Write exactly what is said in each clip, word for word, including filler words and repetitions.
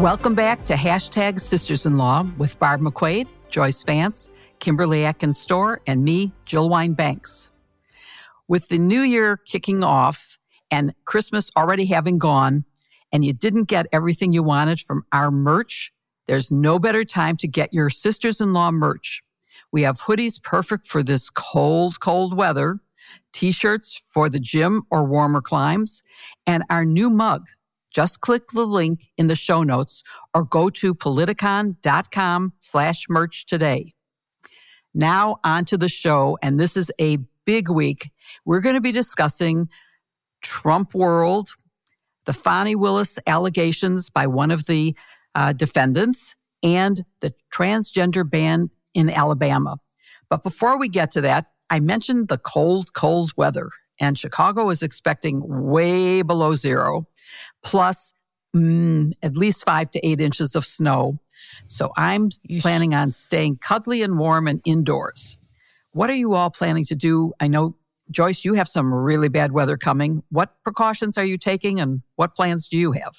Welcome back to Hashtag Sisters-in-Law with Barb McQuaid, Joyce Vance, Kimberly Atkins Storr, and me, Jill Wine-Banks. With the new year kicking off and Christmas already having gone, and you didn't get everything you wanted from our merch, there's no better time to get your Sisters-in-Law merch. We have hoodies perfect for this cold, cold weather, T-shirts for the gym or warmer climes, and our new mug. Just click the link in the show notes or go to politicon.com slash merch today. Now on to the show, and this is a big week. We're going to be discussing Trump world, the Fani Willis allegations by one of the uh, defendants, and the transgender ban in Alabama. But before we get to that, I mentioned the cold, cold weather, and Chicago is expecting way below zero, plus mm, at least five to eight inches of snow. So I'm planning on staying cuddly and warm and indoors. What are you all planning to do? I know, Joyce, you have some really bad weather coming. What precautions are you taking, and what plans do you have?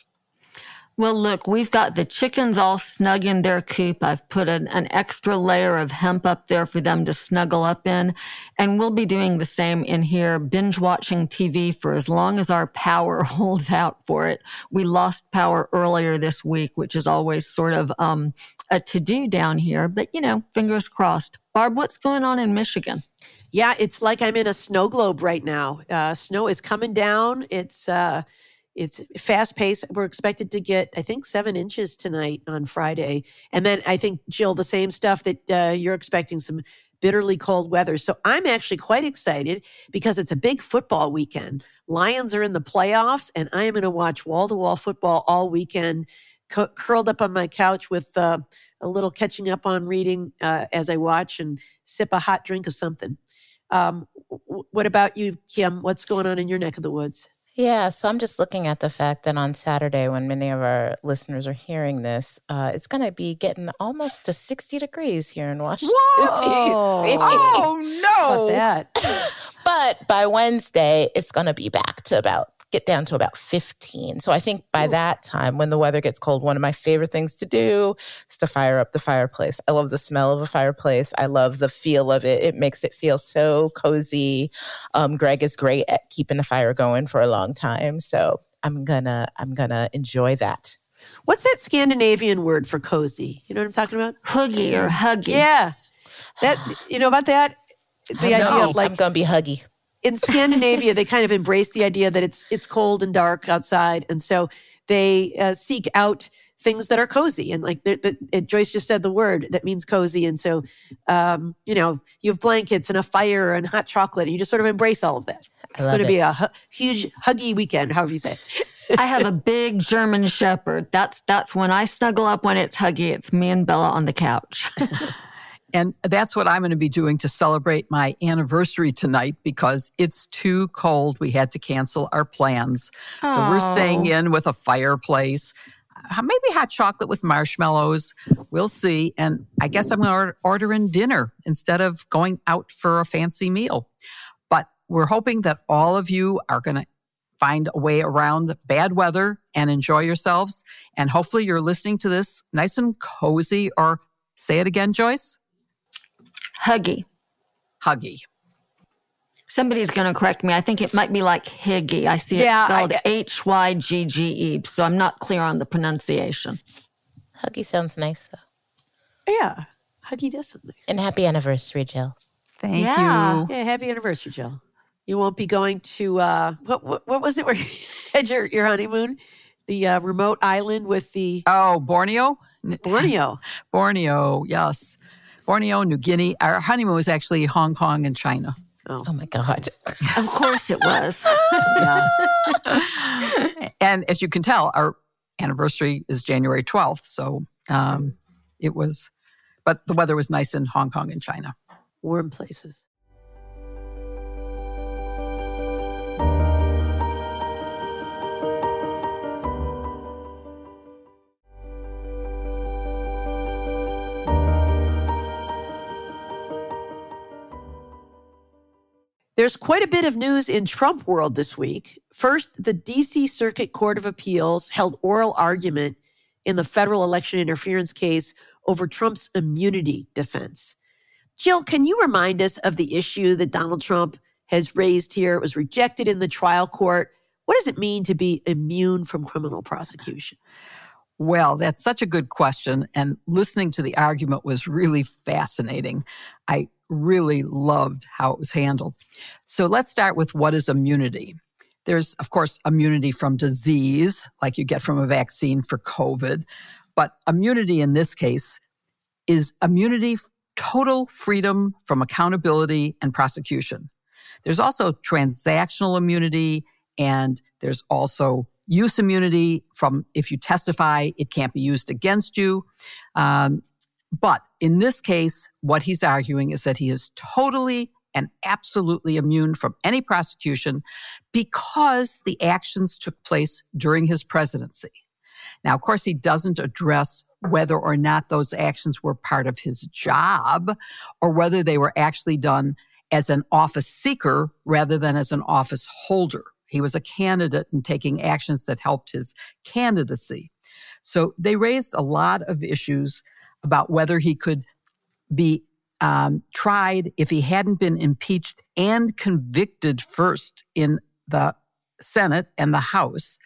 Well, look, we've got the chickens all snug in their coop. I've put an, an extra layer of hemp up there for them to snuggle up in. And we'll be doing the same in here, binge watching T V for as long as our power holds out for it. We lost power earlier this week, which is always sort of um, a to-do down here. But, you know, fingers crossed. Barb, what's going on in Michigan? Yeah, it's like I'm in a snow globe right now. Uh, snow is coming down. It's... Uh, It's fast paced. We're expected to get, I think, seven inches tonight on Friday. And then I think, Jill, the same stuff that uh, you're expecting, some bitterly cold weather. So I'm actually quite excited because it's a big football weekend. Lions are in the playoffs, and I am going to watch wall-to-wall football all weekend, cu- curled up on my couch with uh, a little catching up on reading uh, as I watch and sip a hot drink of something. Um, w- what about you, Kim? What's going on in your neck of the woods? Yeah, so I'm just looking at the fact that on Saturday, when many of our listeners are hearing this, uh, it's going to be getting almost to sixty degrees here in Washington, D C. Oh, no. About that. But by Wednesday, it's going to be back to about, get down to about fifteen. So I think by Ooh. that time, when the weather gets cold, one of my favorite things to do is to fire up the fireplace. I love the smell of a fireplace. I love the feel of it. It makes it feel so cozy. Um, Greg is great at keeping the fire going for a long time. So I'm gonna, I'm gonna enjoy that. What's that Scandinavian word for cozy? You know what I'm talking about? Huggy or huggy. Yeah. That, you know about that? The idea know. of like, I'm gonna be huggy. In Scandinavia, they kind of embrace the idea that it's it's cold and dark outside, and so they uh, seek out things that are cozy. And like the, the, it, Joyce just said the word that means cozy, and so um, you know, you have blankets and a fire and hot chocolate, and you just sort of embrace all of that. I It's love going to it. be a hu- huge huggy weekend, however you say it. I have a big German Shepherd. That's that's when I snuggle up when it's huggy. It's me and Bella on the couch. And that's what I'm going to be doing to celebrate my anniversary tonight because it's too cold. We had to cancel our plans. So we're staying in with a fireplace, uh, maybe hot chocolate with marshmallows. We'll see. And I guess I'm going to order in dinner instead of going out for a fancy meal. But we're hoping that all of you are going to find a way around the bad weather and enjoy yourselves. And hopefully you're listening to this nice and cozy, or say it again, Joyce. Huggy. Huggy. Somebody's going to correct me. I think it might be like higgy. I see Yeah, it spelled I- H Y G G E, so I'm not clear on the pronunciation. Huggy sounds nice, though. Yeah, huggy does sound nice. And happy anniversary, Jill. Thank Yeah. you. Yeah, happy anniversary, Jill. You won't be going to uh, what, what what was it where you had your, your honeymoon? The uh, remote island with the Oh, Borneo? Borneo. Borneo, yes. Borneo, New Guinea. Our honeymoon was actually Hong Kong and China. Oh, Oh, my God. Of course it was. yeah. And as you can tell, our anniversary is January twelfth. So um, it was, but the weather was nice in Hong Kong and China. Warm places. There's quite a bit of news in Trump world this week. First, the D C Circuit Court of Appeals held oral argument in the federal election interference case over Trump's immunity defense. Jill, can you remind us of the issue that Donald Trump has raised here? It was rejected in the trial court. What does it mean to be immune from criminal prosecution? Well, that's such a good question. And listening to the argument was really fascinating. I really loved how it was handled. So let's start with what is immunity. There's, of course, immunity from disease, like you get from a vaccine for COVID. But immunity in this case is immunity, total freedom from accountability and prosecution. There's also transactional immunity, and there's also use immunity from if you testify, it can't be used against you. Um, but in this case, what he's arguing is that he is totally and absolutely immune from any prosecution because the actions took place during his presidency. Now, of course, he doesn't address whether or not those actions were part of his job or whether they were actually done as an office seeker rather than as an office holder. He was a candidate and taking actions that helped his candidacy. So they raised a lot of issues about whether he could be um, tried if he hadn't been impeached and convicted first in the Senate and the House.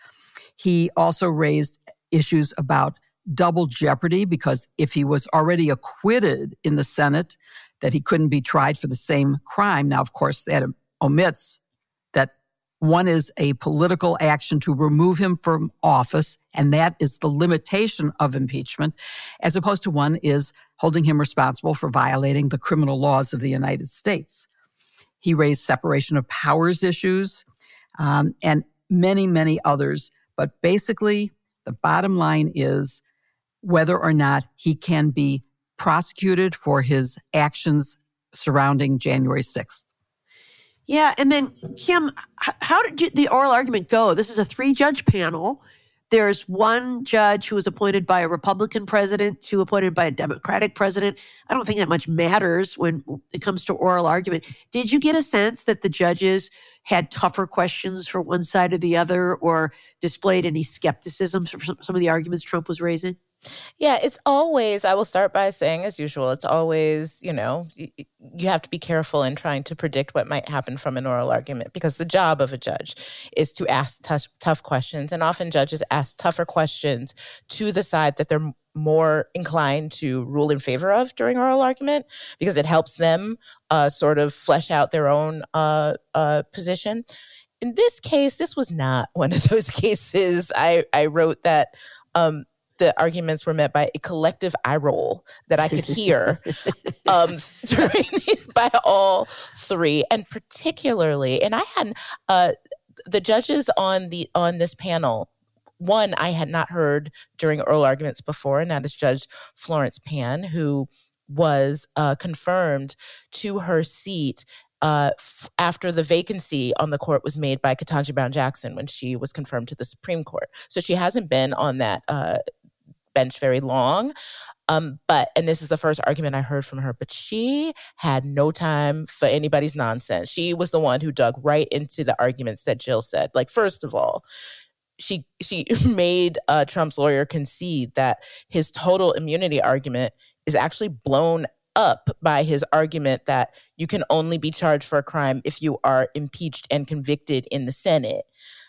He also raised issues about double jeopardy because if he was already acquitted in the Senate, that he couldn't be tried for the same crime. Now, of course, that omits that one is a political action to remove him from office, and that is the limitation of impeachment, as opposed to one is holding him responsible for violating the criminal laws of the United States. He raised separation of powers issues um, and many, many others. But basically, the bottom line is whether or not he can be prosecuted for his actions surrounding January sixth. Yeah, and then, Kim, how did you, the oral argument go? This is a three-judge panel. There's one judge who was appointed by a Republican president, two appointed by a Democratic president. I don't think that much matters when it comes to oral argument. Did you get a sense that the judges had tougher questions for one side or the other or displayed any skepticism for some of the arguments Trump was raising? Yeah, it's always, I will start by saying, as usual, it's always, you know, you, you have to be careful in trying to predict what might happen from an oral argument because the job of a judge is to ask tough, tough questions. And often judges ask tougher questions to the side that they're more inclined to rule in favor of during oral argument because it helps them uh, sort of flesh out their own uh, uh, position. In this case, this was not one of those cases. I, I wrote that um, the arguments were met by a collective eye roll that I could hear um, during these by all three, and particularly, and I had uh, the judges on the on this panel. One I had not heard during oral arguments before, and that is Judge Florence Pan, who was uh, confirmed to her seat Uh, f- after the vacancy on the court was made by Ketanji Brown Jackson when she was confirmed to the Supreme Court. So she hasn't been on that uh, bench very long. Um, but, and this is the first argument I heard from her, but she had no time for anybody's nonsense. She was the one who dug right into the arguments that Jill said. Like, first of all, she she made uh, Trump's lawyer concede that his total immunity argument is actually blown up by his argument that you can only be charged for a crime if you are impeached and convicted in the Senate.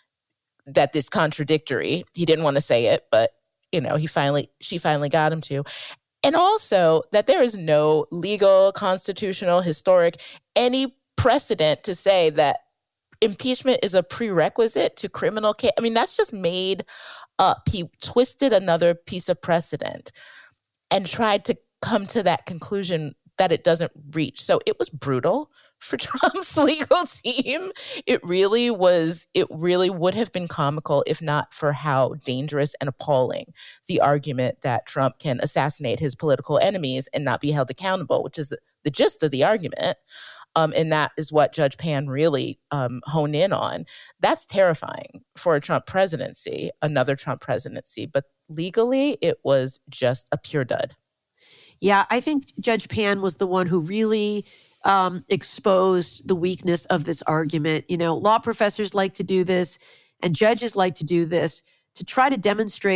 That this contradictory. He didn't want to say it, but you know, he finally she finally got him to. And also that there is no legal, constitutional, historic, any precedent to say that impeachment is a prerequisite to criminal case. I mean, that's just made up. He twisted another piece of precedent and tried to come to that conclusion that it doesn't reach. So it was brutal for Trump's legal team. It really was, it really would have been comical if not for how dangerous and appalling the argument that Trump can assassinate his political enemies and not be held accountable, which is the gist of the argument. Um, and that is what Judge Pan really um, honed in on. That's terrifying for a Trump presidency, another Trump presidency. But legally, it was just a pure dud. Yeah, I think Judge Pan was the one who really um, exposed the weakness of this argument. You know, law professors like to do this, and judges like to do this to try to demonstrate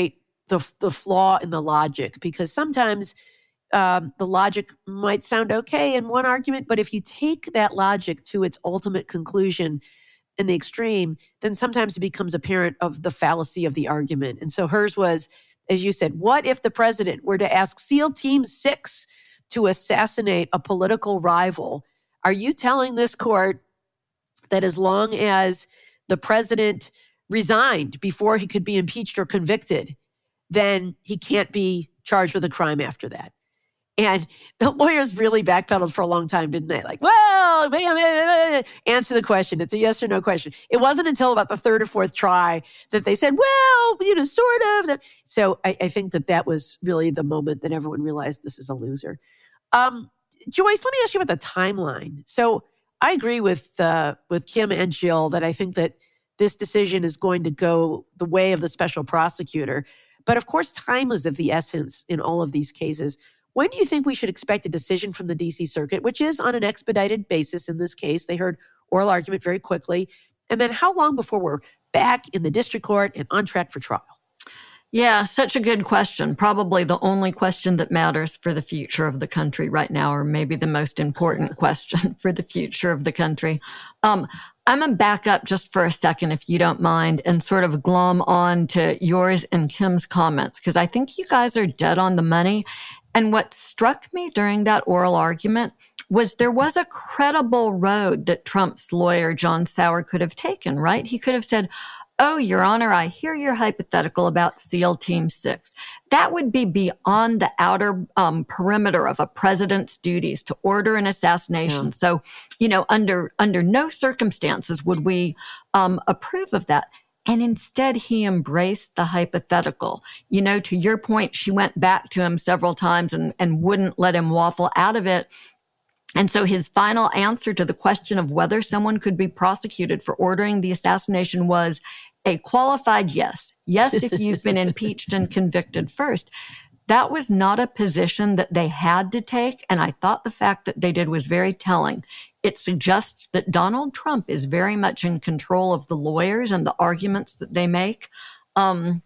the the flaw in the logic, because sometimes um, the logic might sound okay in one argument, but if you take that logic to its ultimate conclusion in the extreme, then sometimes it becomes apparent of the fallacy of the argument. And so hers was, as you said, what if the president were to ask SEAL Team Six to assassinate a political rival? Are you telling this court that as long as the president resigned before he could be impeached or convicted, then he can't be charged with a crime after that? And the lawyers really backpedaled for a long time, didn't they? Like, well, answer the question. It's a yes or no question. It wasn't until about the third or fourth try that they said, well, you know, sort of. So I, I think that that was really the moment that everyone realized this is a loser. Um, Joyce, let me ask you about the timeline. So I agree with uh, with Kim and Jill that I think that this decision is going to go the way of the special prosecutor. But of course, time was of the essence in all of these cases. When do you think we should expect a decision from the D C Circuit, which is on an expedited basis in this case? They heard oral argument very quickly. And then how long before we're back in the district court and on track for trial? Yeah, such a good question. Probably the only question that matters for the future of the country right now, or maybe the most important question for the future of the country. Um, I'm going to back up just for a second, if you don't mind, and sort of glom on to yours and Kim's comments, because I think you guys are dead on the money. And what struck me during that oral argument was there was a credible road that Trump's lawyer, John Sauer, could have taken, right? He could have said, oh, Your Honor, I hear your hypothetical about SEAL Team Six. That would be beyond the outer um, perimeter of a president's duties to order an assassination. Yeah. So, you know, under under no circumstances would we um, approve of that. And instead, he embraced the hypothetical. You know, to your point, she went back to him several times and, and wouldn't let him waffle out of it. And so his final answer to the question of whether someone could be prosecuted for ordering the assassination was a qualified yes. Yes, if you've been impeached and convicted first. That was not a position that they had to take. And I thought the fact that they did was very telling. It suggests that Donald Trump is very much in control of the lawyers and the arguments that they make. Um,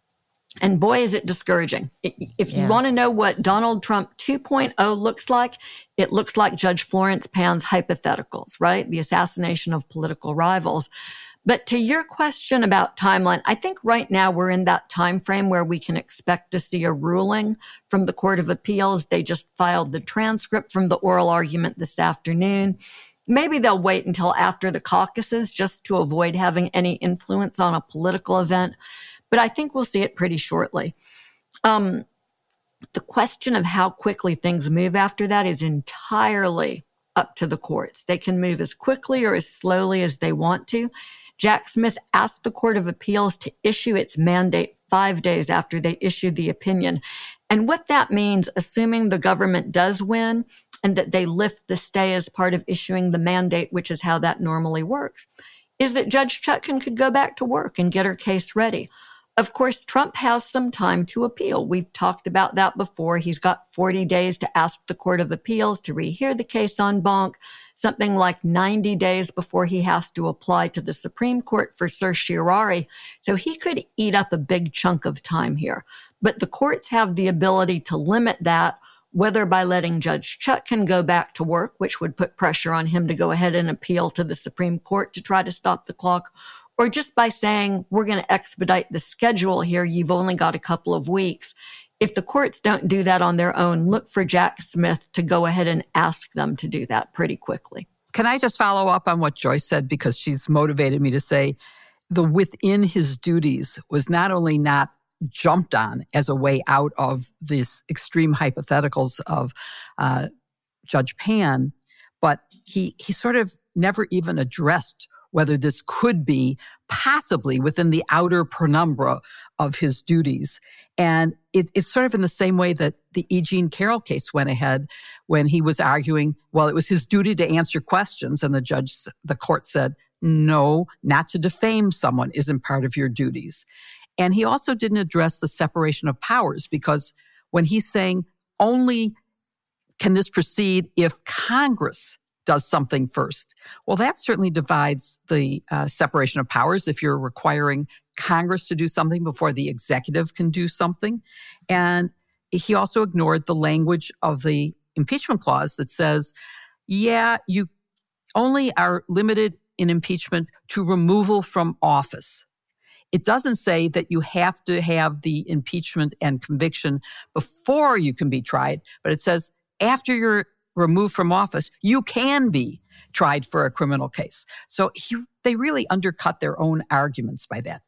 and boy, is it discouraging. If you yeah. want to know what Donald Trump two point oh looks like, it looks like Judge Florence Pan's hypotheticals, right? The assassination of political rivals. But to your question about timeline, I think right now we're in that time frame where we can expect to see a ruling from the Court of Appeals. They just filed the transcript from the oral argument this afternoon. Maybe they'll wait until after the caucuses just to avoid having any influence on a political event. But I think we'll see it pretty shortly. Um, the question of how quickly things move after that is entirely up to the courts. They can move as quickly or as slowly as they want to. Jack Smith asked the Court of Appeals to issue its mandate five days after they issued the opinion. And what that means, assuming the government does win and that they lift the stay as part of issuing the mandate, which is how that normally works, is that Judge Chutkan could go back to work and get her case ready. Of course, Trump has some time to appeal. We've talked about that before. He's got forty days to ask the Court of Appeals to rehear the case en banc, something like ninety days before he has to apply to the Supreme Court for certiorari. So he could eat up a big chunk of time here. But the courts have the ability to limit that, whether by letting Judge Chutkan go back to work, which would put pressure on him to go ahead and appeal to the Supreme Court to try to stop the clock, or just by saying, we're going to expedite the schedule here. You've only got a couple of weeks. If the courts don't do that on their own, look for Jack Smith to go ahead and ask them to do that pretty quickly. Can I just follow up on what Joyce said? Because she's motivated me to say the within his duties was not only not jumped on as a way out of these extreme hypotheticals of uh, Judge Pan, but he he sort of never even addressed whether this could be possibly within the outer penumbra of his duties. And it, it's sort of in the same way that the E. Jean Carroll case went ahead when he was arguing, well, it was his duty to answer questions. And the judge, the court said, no, not to defame someone isn't part of your duties. And he also didn't address the separation of powers, because when he's saying only can this proceed if Congress does something first. Well, that certainly divides the uh, separation of powers if you're requiring Congress to do something before the executive can do something. And he also ignored the language of the impeachment clause that says, yeah, you only are limited in impeachment to removal from office. It doesn't say that you have to have the impeachment and conviction before you can be tried, but it says after you're removed from office, you can be tried for a criminal case. So he, they really undercut their own arguments by that.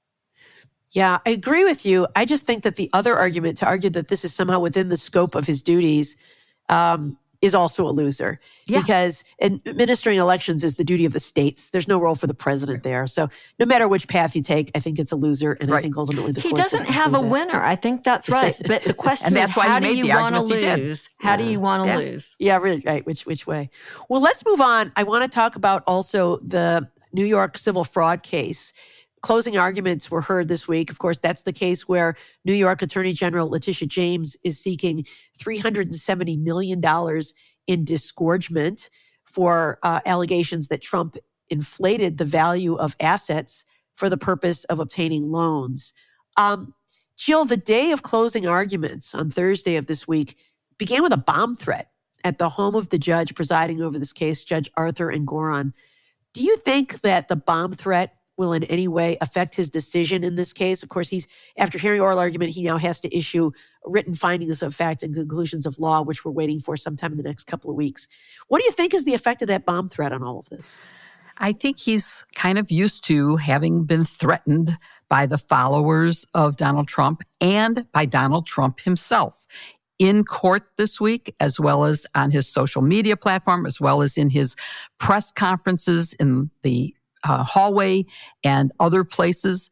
Yeah, I agree with you. I just think that the other argument to argue that this is somehow within the scope of his duties um, is also a loser. Yeah. Because administering elections is the duty of the states. There's no role for the president there. So no matter which path you take, I think it's a loser. And right. I think ultimately the He doesn't have a that. winner. I think that's right. But the question and that's is, why how do you want to lose? How yeah. do you want to yeah. lose? Yeah, really, right. Which, which way? Well, let's move on. I want to talk about also the New York civil fraud case. Closing arguments were heard this week. Of course, that's the case where New York Attorney General Letitia James is seeking three hundred seventy million dollars in disgorgement for uh, allegations that Trump inflated the value of assets for the purpose of obtaining loans. Um, Jill, the day of closing arguments on Thursday of this week began with a bomb threat at the home of the judge presiding over this case, Judge Arthur Engoron. Do you think that the bomb threat will in any way affect his decision in this case? Of course, he's after hearing oral argument, he now has to issue written findings of fact and conclusions of law, which we're waiting for sometime in the next couple of weeks. What do you think is the effect of that bomb threat on all of this? I think he's kind of used to having been threatened by the followers of Donald Trump and by Donald Trump himself in court this week, as well as on his social media platform, as well as in his press conferences in the Uh, hallway and other places.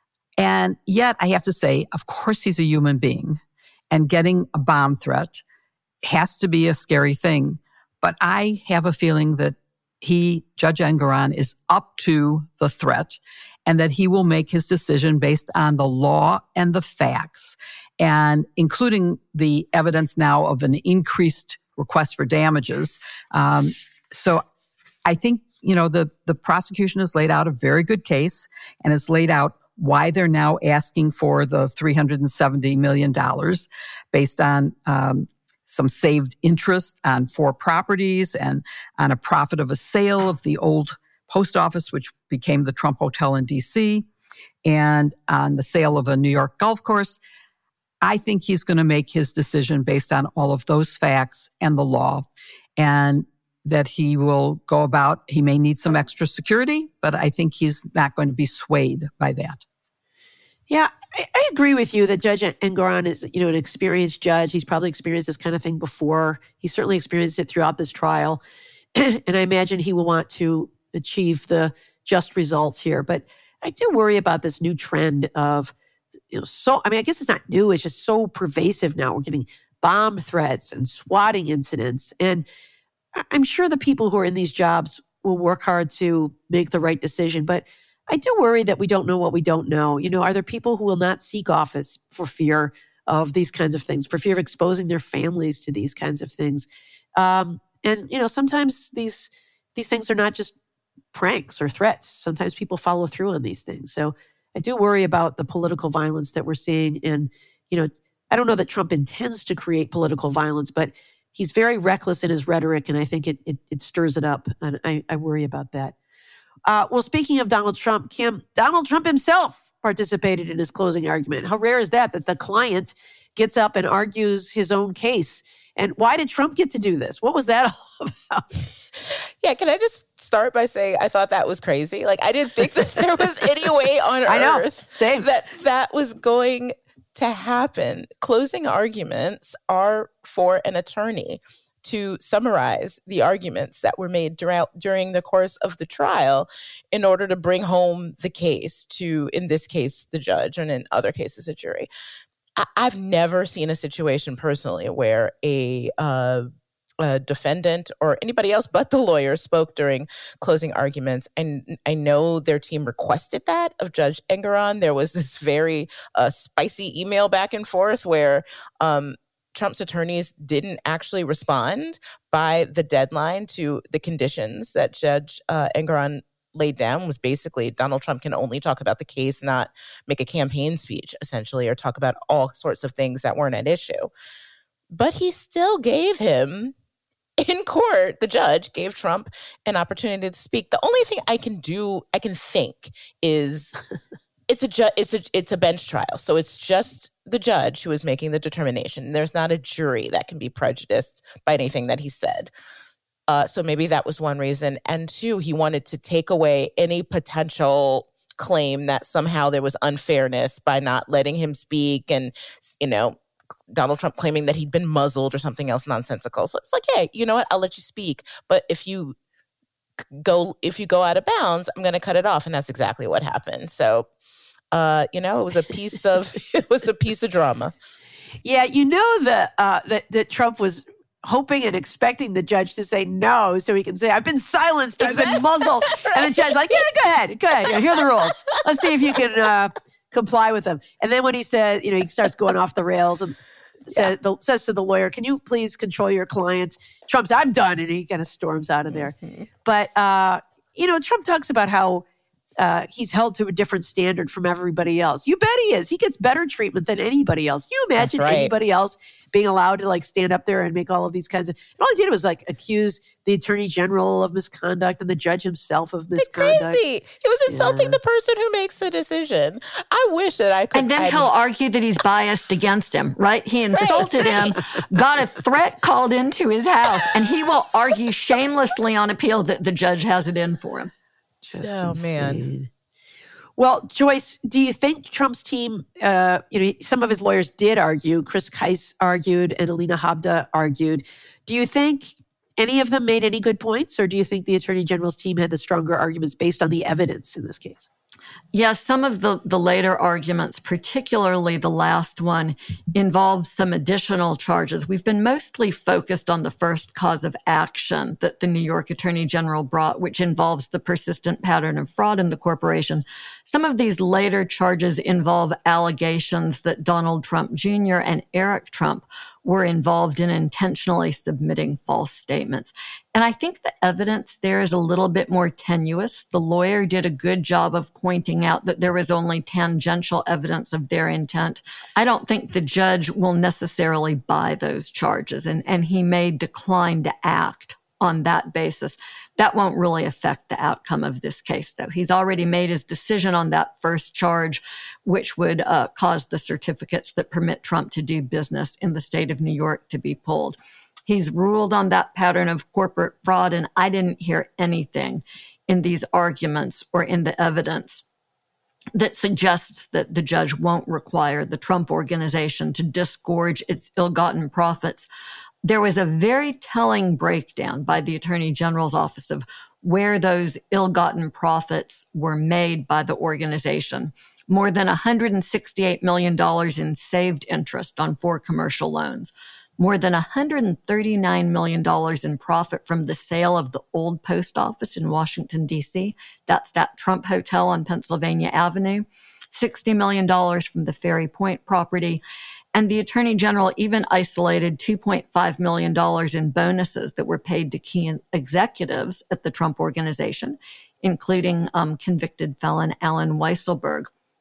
And yet I have to say, of course, he's a human being, and getting a bomb threat has to be a scary thing. But I have a feeling that he, Judge Engoron, is up to the threat and that he will make his decision based on the law and the facts, and including the evidence now of an increased request for damages. Um, so I think You know, the, the prosecution has laid out a very good case and has laid out why they're now asking for the three hundred seventy million dollars based on um, some saved interest on four properties and on a profit of a sale of the old post office, which became the Trump Hotel in D C, and on the sale of a New York golf course. I think he's going to make his decision based on all of those facts and the law, and that he will go about. He may need some extra security, but I think he's not going to be swayed by that. Yeah, I, I agree with you that Judge Engoron is, you know, an experienced judge. He's probably experienced this kind of thing before. He's certainly experienced it throughout this trial. And I imagine he will want to achieve the just results here. But I do worry about this new trend of, you know, so, I mean, I guess it's not new. It's just so pervasive now. We're getting bomb threats and swatting incidents. And I'm sure the people who are in these jobs will work hard to make the right decision, but I do worry that we don't know what we don't know. You know, are there people who will not seek office for fear of these kinds of things, for fear of exposing their families to these kinds of things? Um, and, you know, sometimes these these things are not just pranks or threats. Sometimes people follow through on these things. So I do worry about the political violence that we're seeing. And, you know, I don't know that Trump intends to create political violence, but he's very reckless in his rhetoric, and I think it it, it stirs it up, and I, I worry about that. Uh, well, speaking of Donald Trump, Kim, Donald Trump himself participated in his closing argument. How rare is that, that the client gets up and argues his own case? And why did Trump get to do this? What was that all about? Yeah, can I just start by saying I thought that was crazy? Like, I didn't think that there was any way on I know. earth Same. that that was going to happen. Closing arguments are for an attorney to summarize the arguments that were made during, during the course of the trial in order to bring home the case to, in this case, the judge, and in other cases, a jury. I, I've never seen a situation personally where a, uh, a defendant or anybody else but the lawyer spoke during closing arguments. And I know their team requested that of Judge Engoron. There was this very uh, spicy email back and forth where um, Trump's attorneys didn't actually respond by the deadline to the conditions that Judge uh, Engoron laid down was basically Donald Trump can only talk about the case, not make a campaign speech, essentially, or talk about all sorts of things that weren't at issue. But he still gave him, in court, the judge gave Trump an opportunity to speak. The only thing I can do, I can think, is it's a ju- it's a it's a bench trial, so it's just the judge who is making the determination. There's not a jury that can be prejudiced by anything that he said. Uh, so maybe that was one reason. And two, he wanted to take away any potential claim that somehow there was unfairness by not letting him speak, and you know, Donald Trump claiming that he'd been muzzled or something else nonsensical. So it's like, hey, you know what? I'll let you speak, but if you go if you go out of bounds, I'm going to cut it off, and that's exactly what happened. So. Uh, you know, it was a piece of it was a piece of drama. Yeah, you know that uh, that that Trump was hoping and expecting the judge to say no, so he can say, "I've been silenced, I've been muzzled," right. And the judge's like, "Yeah, go ahead, go ahead. Yeah, here are the rules. Let's see if you can uh, comply with them." And then when he says, you know, he starts going off the rails and says, the, says to the lawyer, "Can you please control your client?" Trump's, "I'm done," and he kind of storms out of there. Mm-hmm. But uh, you know, Trump talks about how. Uh, he's held to a different standard from everybody else. You bet he is. He gets better treatment than anybody else. You imagine right. anybody else being allowed to like stand up there and make all of these kinds of, and all he did was like accuse the attorney general of misconduct and the judge himself of misconduct. It's crazy. He was insulting yeah. the person who makes the decision. I wish that I could. And then I'd, he'll argue that he's biased against him, right? He insulted right. him, got a threat called into his house, and he will argue shamelessly on appeal that the judge has it in for him. Just oh, insane. man. Well, Joyce, do you think Trump's team, uh, you know, some of his lawyers did argue, Chris Kise argued and Alina Habda argued. Do you think any of them made any good points, or do you think the Attorney General's team had the stronger arguments based on the evidence in this case? Yes, some of the, the later arguments, particularly the last one, involved some additional charges. We've been mostly focused on the first cause of action that the New York Attorney General brought, which involves the persistent pattern of fraud in the corporation. Some of these later charges involve allegations that Donald Trump Junior and Eric Trump were involved in intentionally submitting false statements. And I think the evidence there is a little bit more tenuous. The lawyer did a good job of pointing out that there was only tangential evidence of their intent. I don't think the judge will necessarily buy those charges, and, and he may decline to act on that basis. That won't really affect the outcome of this case, though. He's already made his decision on that first charge, which would uh, cause the certificates that permit Trump to do business in the state of New York to be pulled. He's ruled on that pattern of corporate fraud, and I didn't hear anything in these arguments or in the evidence that suggests that the judge won't require the Trump organization to disgorge its ill-gotten profits. There was a very telling breakdown by the Attorney General's office of where those ill-gotten profits were made by the organization. More than one hundred sixty-eight million dollars in saved interest on four commercial loans. More than one hundred thirty-nine million dollars in profit from the sale of the old post office in Washington, D C. That's that Trump Hotel on Pennsylvania Avenue. sixty million dollars from the Ferry Point property. And the Attorney General even isolated two point five million dollars in bonuses that were paid to key executives at the Trump Organization, including um, convicted felon Alan Weisselberg.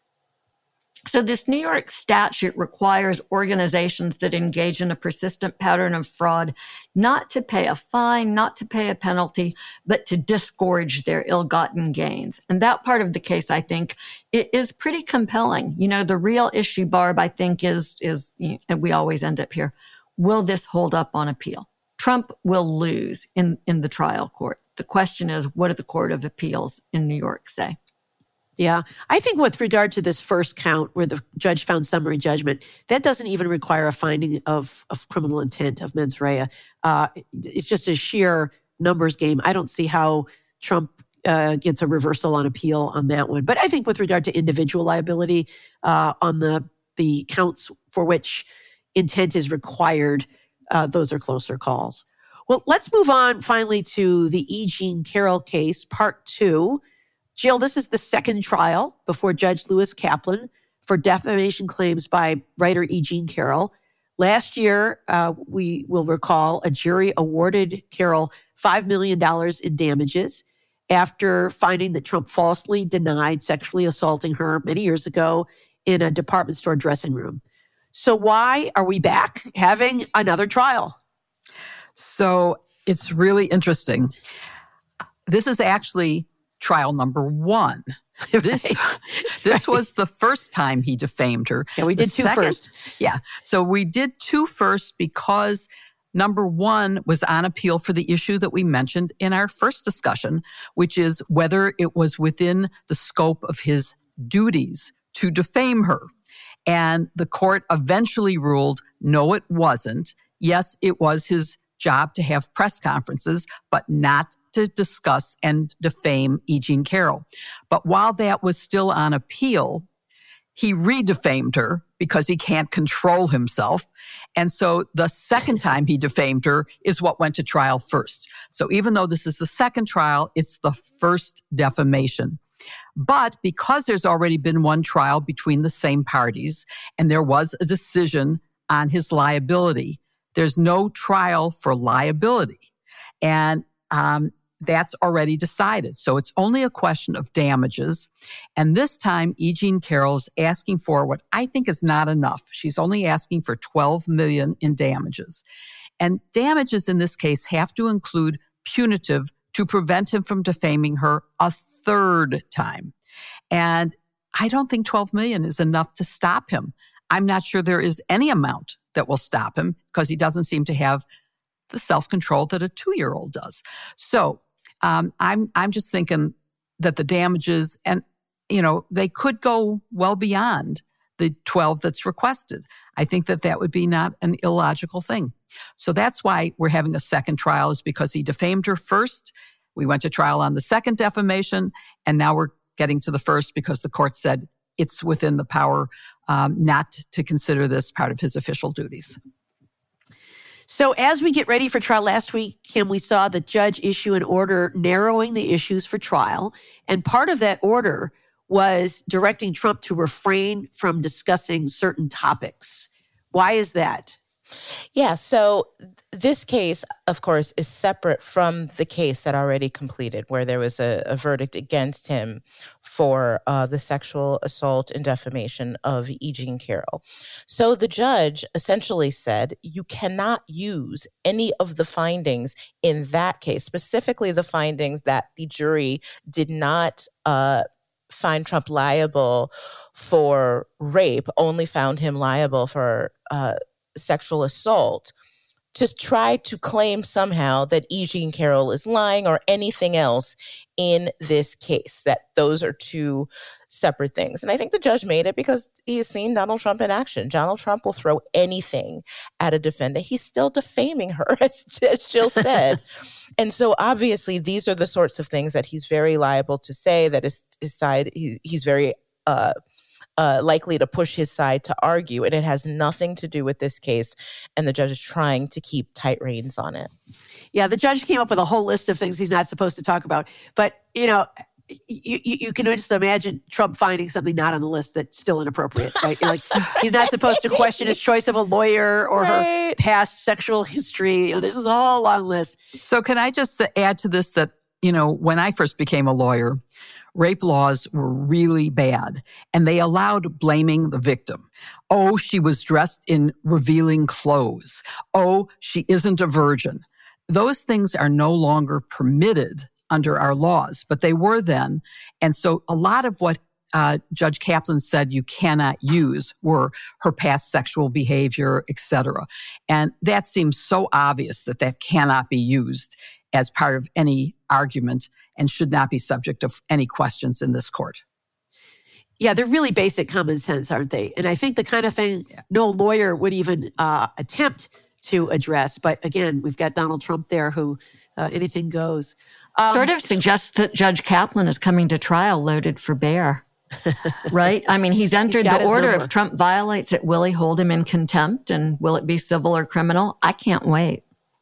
So this New York statute requires organizations that engage in a persistent pattern of fraud not to pay a fine, not to pay a penalty, but to disgorge their ill-gotten gains. And that part of the case, I think, it is pretty compelling. You know, the real issue, Barb, I think, is, is, and we always end up here, will this hold up on appeal? Trump will lose in, in the trial court. The question is, what do the Court of Appeals in New York say? Yeah, I think with regard to this first count where the judge found summary judgment, that doesn't even require a finding of, of criminal intent, of mens rea. Uh, it's just a sheer numbers game. I don't see how Trump uh, gets a reversal on appeal on that one. But I think with regard to individual liability uh, on the, the counts for which intent is required, uh, those are closer calls. Well, let's move on finally to the E. Jean Carroll case, part two. Jill, this is the second trial before Judge Lewis Kaplan for defamation claims by writer E. Jean Carroll. Last year, uh, we will recall, a jury awarded Carroll five million dollars in damages. after finding that Trump falsely denied sexually assaulting her many years ago in a department store dressing room. So why are we back having another trial? So it's really interesting. This is actually trial number one. This, Right. this Right. was the first time he defamed her. Yeah, we The did two second- first. Yeah. So we did two first because number one was on appeal for the issue that we mentioned in our first discussion, which is whether it was within the scope of his duties to defame her. And the court eventually ruled, no, it wasn't. Yes, it was his job to have press conferences, but not to discuss and defame E. Jean Carroll. But while that was still on appeal, he re-defamed her because he can't control himself. And so the second time he defamed her is what went to trial first. So even though this is the second trial, it's the first defamation. But because there's already been one trial between the same parties, and there was a decision on his liability, there's no trial for liability. And um, that's already decided. So it's only a question of damages. And this time, E. Jean Carroll is asking for what I think is not enough. She's only asking for twelve million dollars in damages. And damages in this case have to include punitive to prevent him from defaming her a third time. And I don't think twelve million dollars is enough to stop him. I'm not sure there is any amount that will stop him because he doesn't seem to have the self-control that a two-year-old does. So um, I'm I'm just thinking that the damages, and you know, they could go well beyond the twelve that's requested. I think that that would be not an illogical thing. So that's why we're having a second trial, is because he defamed her first. We went to trial on the second defamation, and now we're getting to the first because the court said it's within the power um, not to consider this part of his official duties. So as we get ready for trial, last week, Kim, we saw the judge issue an order narrowing the issues for trial. And part of that order was directing Trump to refrain from discussing certain topics. Why is that? Yeah, so this case, of course, is separate from the case that already completed, where there was a, a verdict against him for uh, the sexual assault and defamation of E. Jean Carroll. So the judge essentially said, you cannot use any of the findings in that case, specifically the findings that the jury did not uh, find Trump liable for rape, only found him liable for uh sexual assault, to try to claim somehow that E. Jean Carroll is lying or anything else in this case, that those are two separate things. And I think the judge made it because he has seen Donald Trump in action. Donald Trump will throw anything at a defendant. He's still defaming her, as, as Jill said. And so obviously these are the sorts of things that he's very liable to say, that his, his side, he, he's very uh, Uh, likely to push his side to argue, and it has nothing to do with this case, and the judge is trying to keep tight reins on it. Yeah, the judge came up with a whole list of things he's not supposed to talk about. But, you know, you, you, you can just imagine Trump finding something not on the list that's still inappropriate, right? Like, he's not supposed to question his choice of a lawyer or Right. her past sexual history. You know, there's this whole long list. So can I just add to this that, you know, when I first became a lawyer, rape laws were really bad, and they allowed blaming the victim. Oh, she was dressed in revealing clothes. Oh, she isn't a virgin. Those things are no longer permitted under our laws, but they were then. And so a lot of what uh, Judge Kaplan said you cannot use were her past sexual behavior, et cetera. And that seems so obvious that that cannot be used as part of any argument and should not be subject of any questions in this court. Yeah, they're really basic common sense, aren't they? And I think the kind of thing Yeah. no lawyer would even uh, attempt to address. But again, we've got Donald Trump there who uh, anything goes. Um, Sort of suggests that Judge Kaplan is coming to trial loaded for bear. Right? I mean, he's entered got the his order. number. If Trump violates it, will he hold him in contempt? And will it be civil or criminal? I can't wait.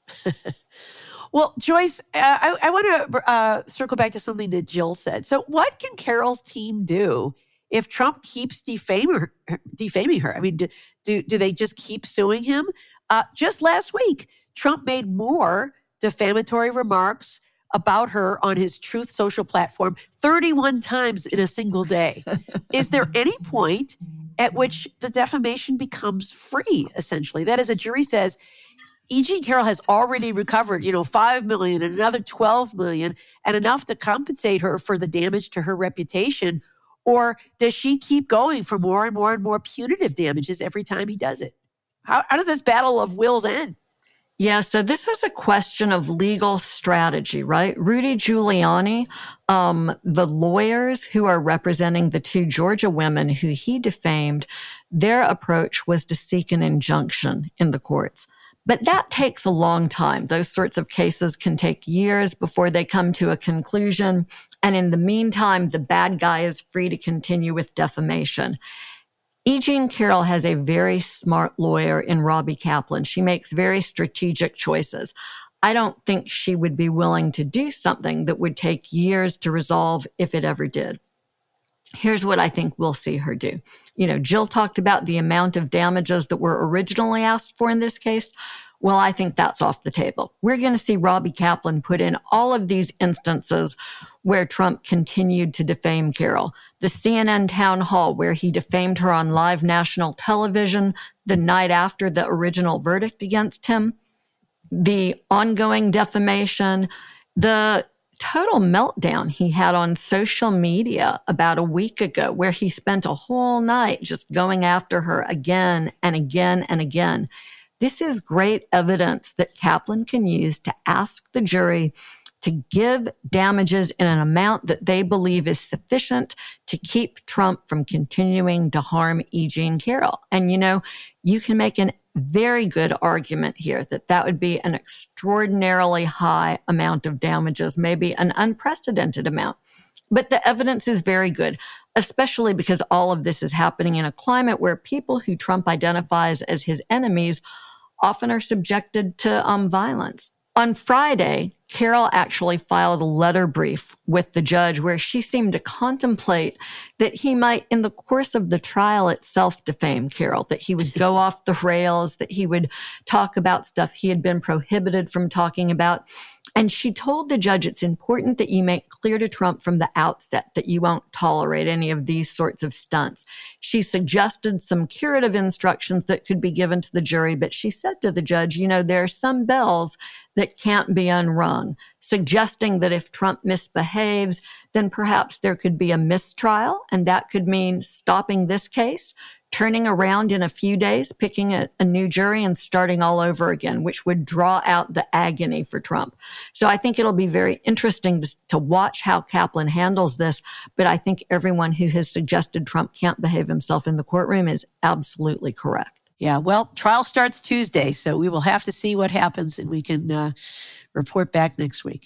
Well, Joyce, uh, I, I want to uh, circle back to something that Jill said. So what can Carroll's team do if Trump keeps defaming her? Defaming her? I mean, do, do, do they just keep suing him? Uh, just last week, Trump made more defamatory remarks about her on his Truth Social platform thirty-one times in a single day. Is there any point at which the defamation becomes free, essentially? That is, a jury says, E. Jean Carroll has already recovered, you know, five million dollars and another twelve million dollars and enough to compensate her for the damage to her reputation. Or does she keep going for more and more and more punitive damages every time he does it? How, how does this battle of wills end? Yeah, so this is a question of legal strategy, right? Rudy Giuliani, um, the lawyers who are representing the two Georgia women who he defamed, their approach was to seek an injunction in the courts. But that takes a long time. Those sorts of cases can take years before they come to a conclusion. And in the meantime, the bad guy is free to continue with defamation. E. Jean Carroll has a very smart lawyer in Robbie Kaplan. She makes very strategic choices. I don't think she would be willing to do something that would take years to resolve if it ever did. Here's what I think we'll see her do. You know, Jill talked about the amount of damages that were originally asked for in this case. Well, I think that's off the table. We're going to see Robbie Kaplan put in all of these instances where Trump continued to defame Carroll. The C N N town hall where he defamed her on live national television the night after the original verdict against him. The ongoing defamation, the total meltdown he had on social media about a week ago, where he spent a whole night just going after her again and again and again. This is great evidence that Kaplan can use to ask the jury to give damages in an amount that they believe is sufficient to keep Trump from continuing to harm E. Jean Carroll. And, you know, you can make an very good argument here that that would be an extraordinarily high amount of damages, maybe an unprecedented amount. But the evidence is very good, especially because all of this is happening in a climate where people who Trump identifies as his enemies often are subjected to um, violence. On Friday, Carroll actually filed a letter brief with the judge where she seemed to contemplate that he might, in the course of the trial itself, defame Carroll, that he would go off the rails, that he would talk about stuff he had been prohibited from talking about. And she told the judge, it's important that you make clear to Trump from the outset that you won't tolerate any of these sorts of stunts. She suggested some curative instructions that could be given to the jury, but she said to the judge, you know, there are some bells that can't be unrung, suggesting that if Trump misbehaves, then perhaps there could be a mistrial, and that could mean stopping this case, turning around in a few days, picking a, a new jury and starting all over again, which would draw out the agony for Trump. So I think it'll be very interesting to, to watch how Kaplan handles this. But I think everyone who has suggested Trump can't behave himself in the courtroom is absolutely correct. Yeah, well, trial starts Tuesday, so we will have to see what happens, and we can uh, report back next week.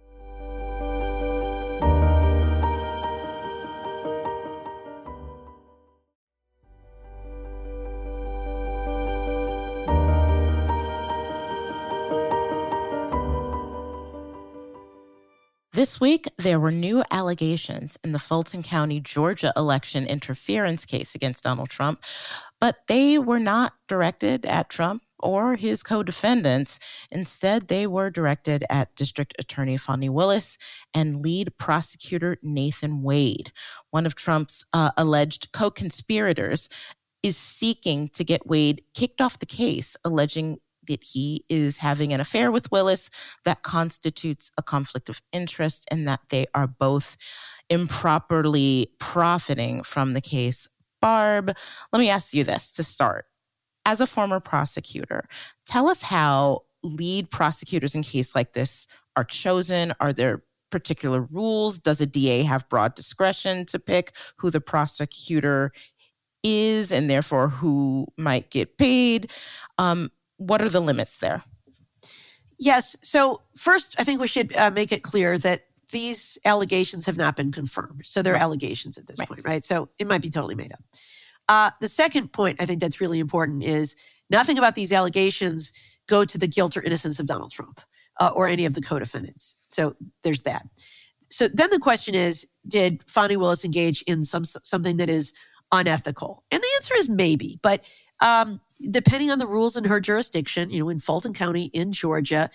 This week, there were new allegations in the Fulton County, Georgia election interference case against Donald Trump, but they were not directed at Trump or his co-defendants. Instead, they were directed at District Attorney Fani Willis and lead prosecutor Nathan Wade. One of Trump's uh, alleged co-conspirators is seeking to get Wade kicked off the case, alleging that he is having an affair with Willis that constitutes a conflict of interest and that they are both improperly profiting from the case. Barb, let me ask you this to start. As a former prosecutor, tell us how lead prosecutors in cases like this are chosen. Are there particular rules? Does a D A have broad discretion to pick who the prosecutor is and therefore who might get paid? Um, What are the limits there? Yes. So first, I think we should uh, make it clear that these allegations have not been confirmed. So they're right. allegations at this right. point, right? So it might be totally made up. Uh, the second point I think that's really important is nothing about these allegations go to the guilt or innocence of Donald Trump uh, or any of the co-defendants. So there's that. So then the question is, did Fani Willis engage in some something that is unethical? And the answer is maybe, but um, depending on the rules in her jurisdiction, you know, in Fulton County in Georgia,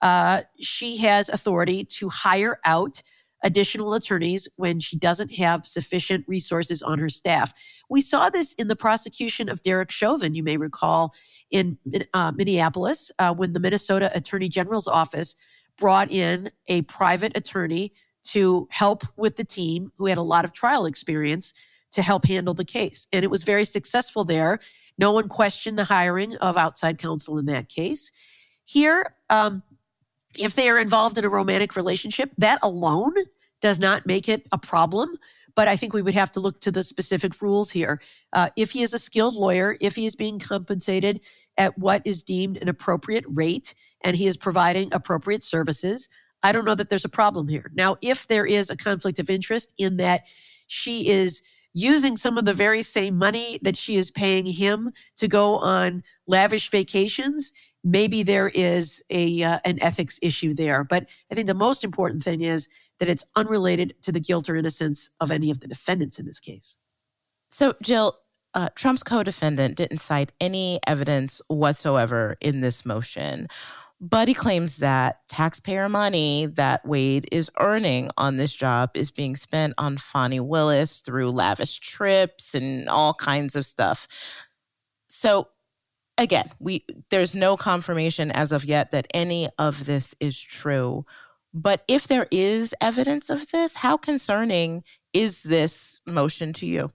uh, she has authority to hire out additional attorneys when she doesn't have sufficient resources on her staff. We saw this in the prosecution of Derek Chauvin, you may recall, in uh, Minneapolis, uh, when the Minnesota Attorney General's office brought in a private attorney to help with the team who had a lot of trial experience to help handle the case. And it was very successful there. No one questioned the hiring of outside counsel in that case. Here, um, if they are involved in a romantic relationship, that alone does not make it a problem. But I think we would have to look to the specific rules here. Uh, if he is a skilled lawyer, if he is being compensated at what is deemed an appropriate rate, and he is providing appropriate services, I don't know that there's a problem here. Now, if there is a conflict of interest in that she is using some of the very same money that she is paying him to go on lavish vacations, maybe there is a uh, an ethics issue there. But I think the most important thing is that it's unrelated to the guilt or innocence of any of the defendants in this case. So, Jill, uh, Trump's co-defendant didn't cite any evidence whatsoever in this motion, but he claims that taxpayer money that Wade is earning on this job is being spent on Fani Willis through lavish trips and all kinds of stuff. So, again, we there's no confirmation as of yet that any of this is true. But if there is evidence of this, how concerning is this motion to you?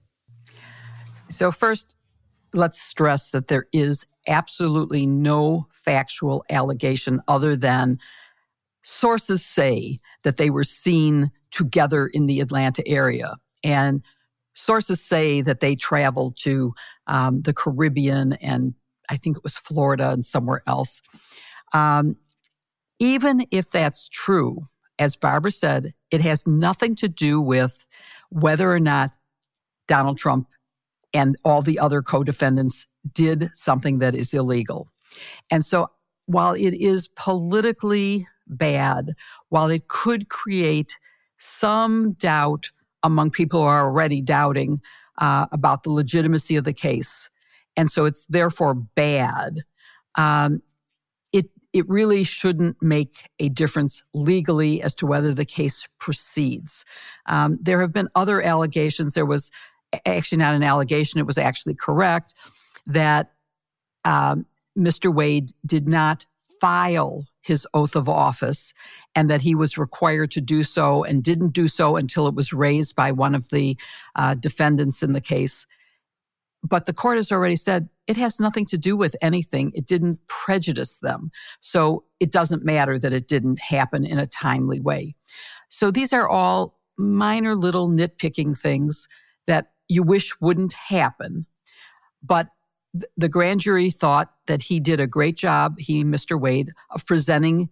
So first, let's stress that there is absolutely no factual allegation other than sources say that they were seen together in the Atlanta area. And sources say that they traveled to um, the Caribbean and I think it was Florida and somewhere else. Um, even if that's true, as Barbara said, it has nothing to do with whether or not Donald Trump and all the other co-defendants did something that is illegal. And so while it is politically bad, while it could create some doubt among people who are already doubting uh, about the legitimacy of the case, and so it's therefore bad, um, it it really shouldn't make a difference legally as to whether the case proceeds. Um, there have been other allegations. There was actually not an allegation, it was actually correct, that um, Mister Wade did not file his oath of office and that he was required to do so and didn't do so until it was raised by one of the uh, defendants in the case. But the court has already said it has nothing to do with anything. It didn't prejudice them. So it doesn't matter that it didn't happen in a timely way. So these are all minor little nitpicking things that you wish wouldn't happen. But th- the grand jury thought that he did a great job, he, Mister Wade, of presenting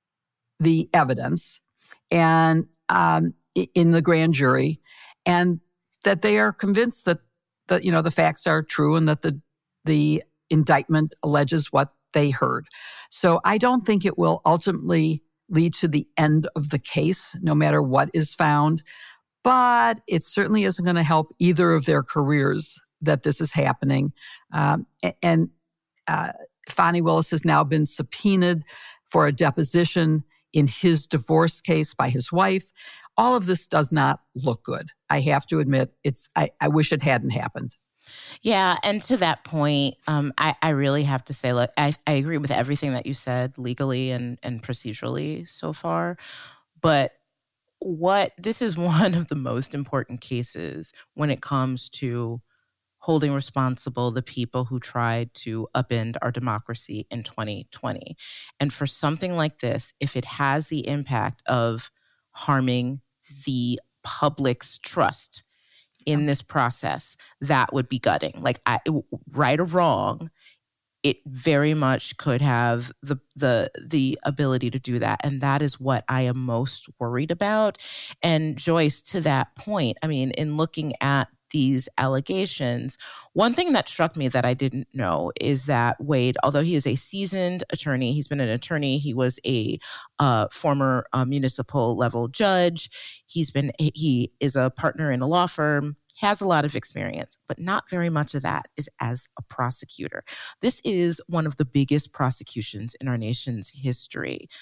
the evidence and um, in the grand jury, and that they are convinced that the, you know, the facts are true and that the the indictment alleges what they heard. So I don't think it will ultimately lead to the end of the case, no matter what is found. But it certainly isn't going to help either of their careers that this is happening. Um, and uh, Fani Willis has now been subpoenaed for a deposition in his divorce case by his wife. All of this does not look good. I have to admit, it's. I, I wish it hadn't happened. Yeah, and to that point, um, I, I really have to say, look, I, I agree with everything that you said legally and, and procedurally so far. But what this is one of the most important cases when it comes to holding responsible the people who tried to upend our democracy in twenty twenty. And for something like this, if it has the impact of harming the public's trust in this process, that would be gutting. Like, I, right or wrong, it very much could have the the the ability to do that. And that is what I am most worried about. And Joyce, to that point, I mean, in looking at these allegations, one thing that struck me that I didn't know is that Wade, although he is a seasoned attorney, he's been an attorney, he was a uh, former uh, municipal level judge, he's been he is a partner in a law firm, has a lot of experience, but not very much of that is as a prosecutor. This is one of the biggest prosecutions in our nation's history.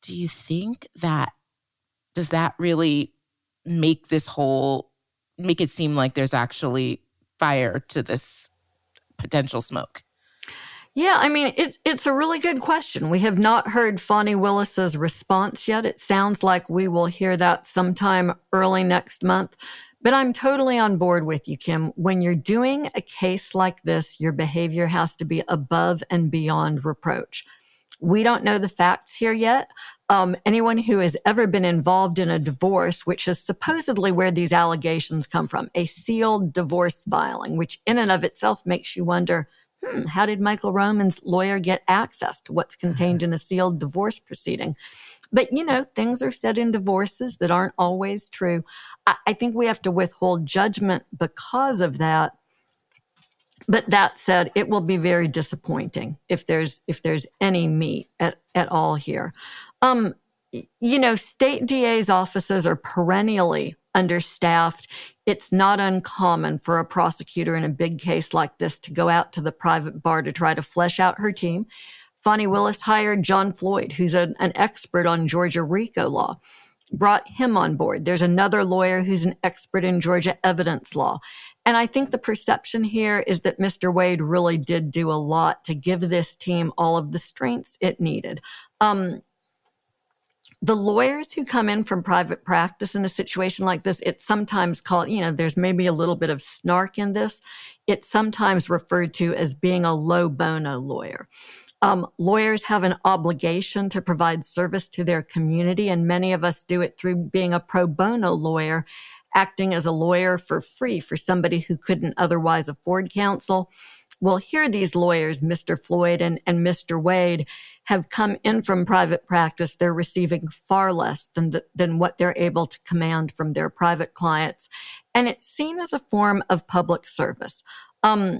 do you think that, does that really make this whole, make it seem like there's actually fire to this potential smoke? Yeah, I mean, it's it's a really good question. We have not heard Fani Willis's response yet. It sounds like we will hear that sometime early next month. But I'm totally on board with you, Kim. When you're doing a case like this, your behavior has to be above and beyond reproach. We don't know the facts here yet. Um, anyone who has ever been involved in a divorce, which is supposedly where these allegations come from, a sealed divorce filing, which in and of itself makes you wonder, Hmm, how did Michael Roman's lawyer get access to what's contained in a sealed divorce proceeding? But, you know, things are said in divorces that aren't always true. I, I think we have to withhold judgment because of that. But that said, it will be very disappointing if there's if there's any meat at, at all here. Um, you know, state D A's offices are perennially understaffed. It's not uncommon for a prosecutor in a big case like this to go out to the private bar to try to flesh out her team. Fani Willis hired John Floyd, who's a, an expert on Georgia RICO law, brought him on board. There's another lawyer who's an expert in Georgia evidence law. And I think the perception here is that Mister Wade really did do a lot to give this team all of the strengths it needed. Um, The lawyers who come in from private practice in a situation like this, it's sometimes called, you know, there's maybe a little bit of snark in this. It's sometimes referred to as being a low bono lawyer. Um, lawyers have an obligation to provide service to their community, and many of us do it through being a pro bono lawyer, acting as a lawyer for free for somebody who couldn't otherwise afford counsel. Well, here these lawyers, Mister Floyd and, and Mister Wade, have come in from private practice. They're receiving far less than the, than what they're able to command from their private clients. And it's seen as a form of public service. Um,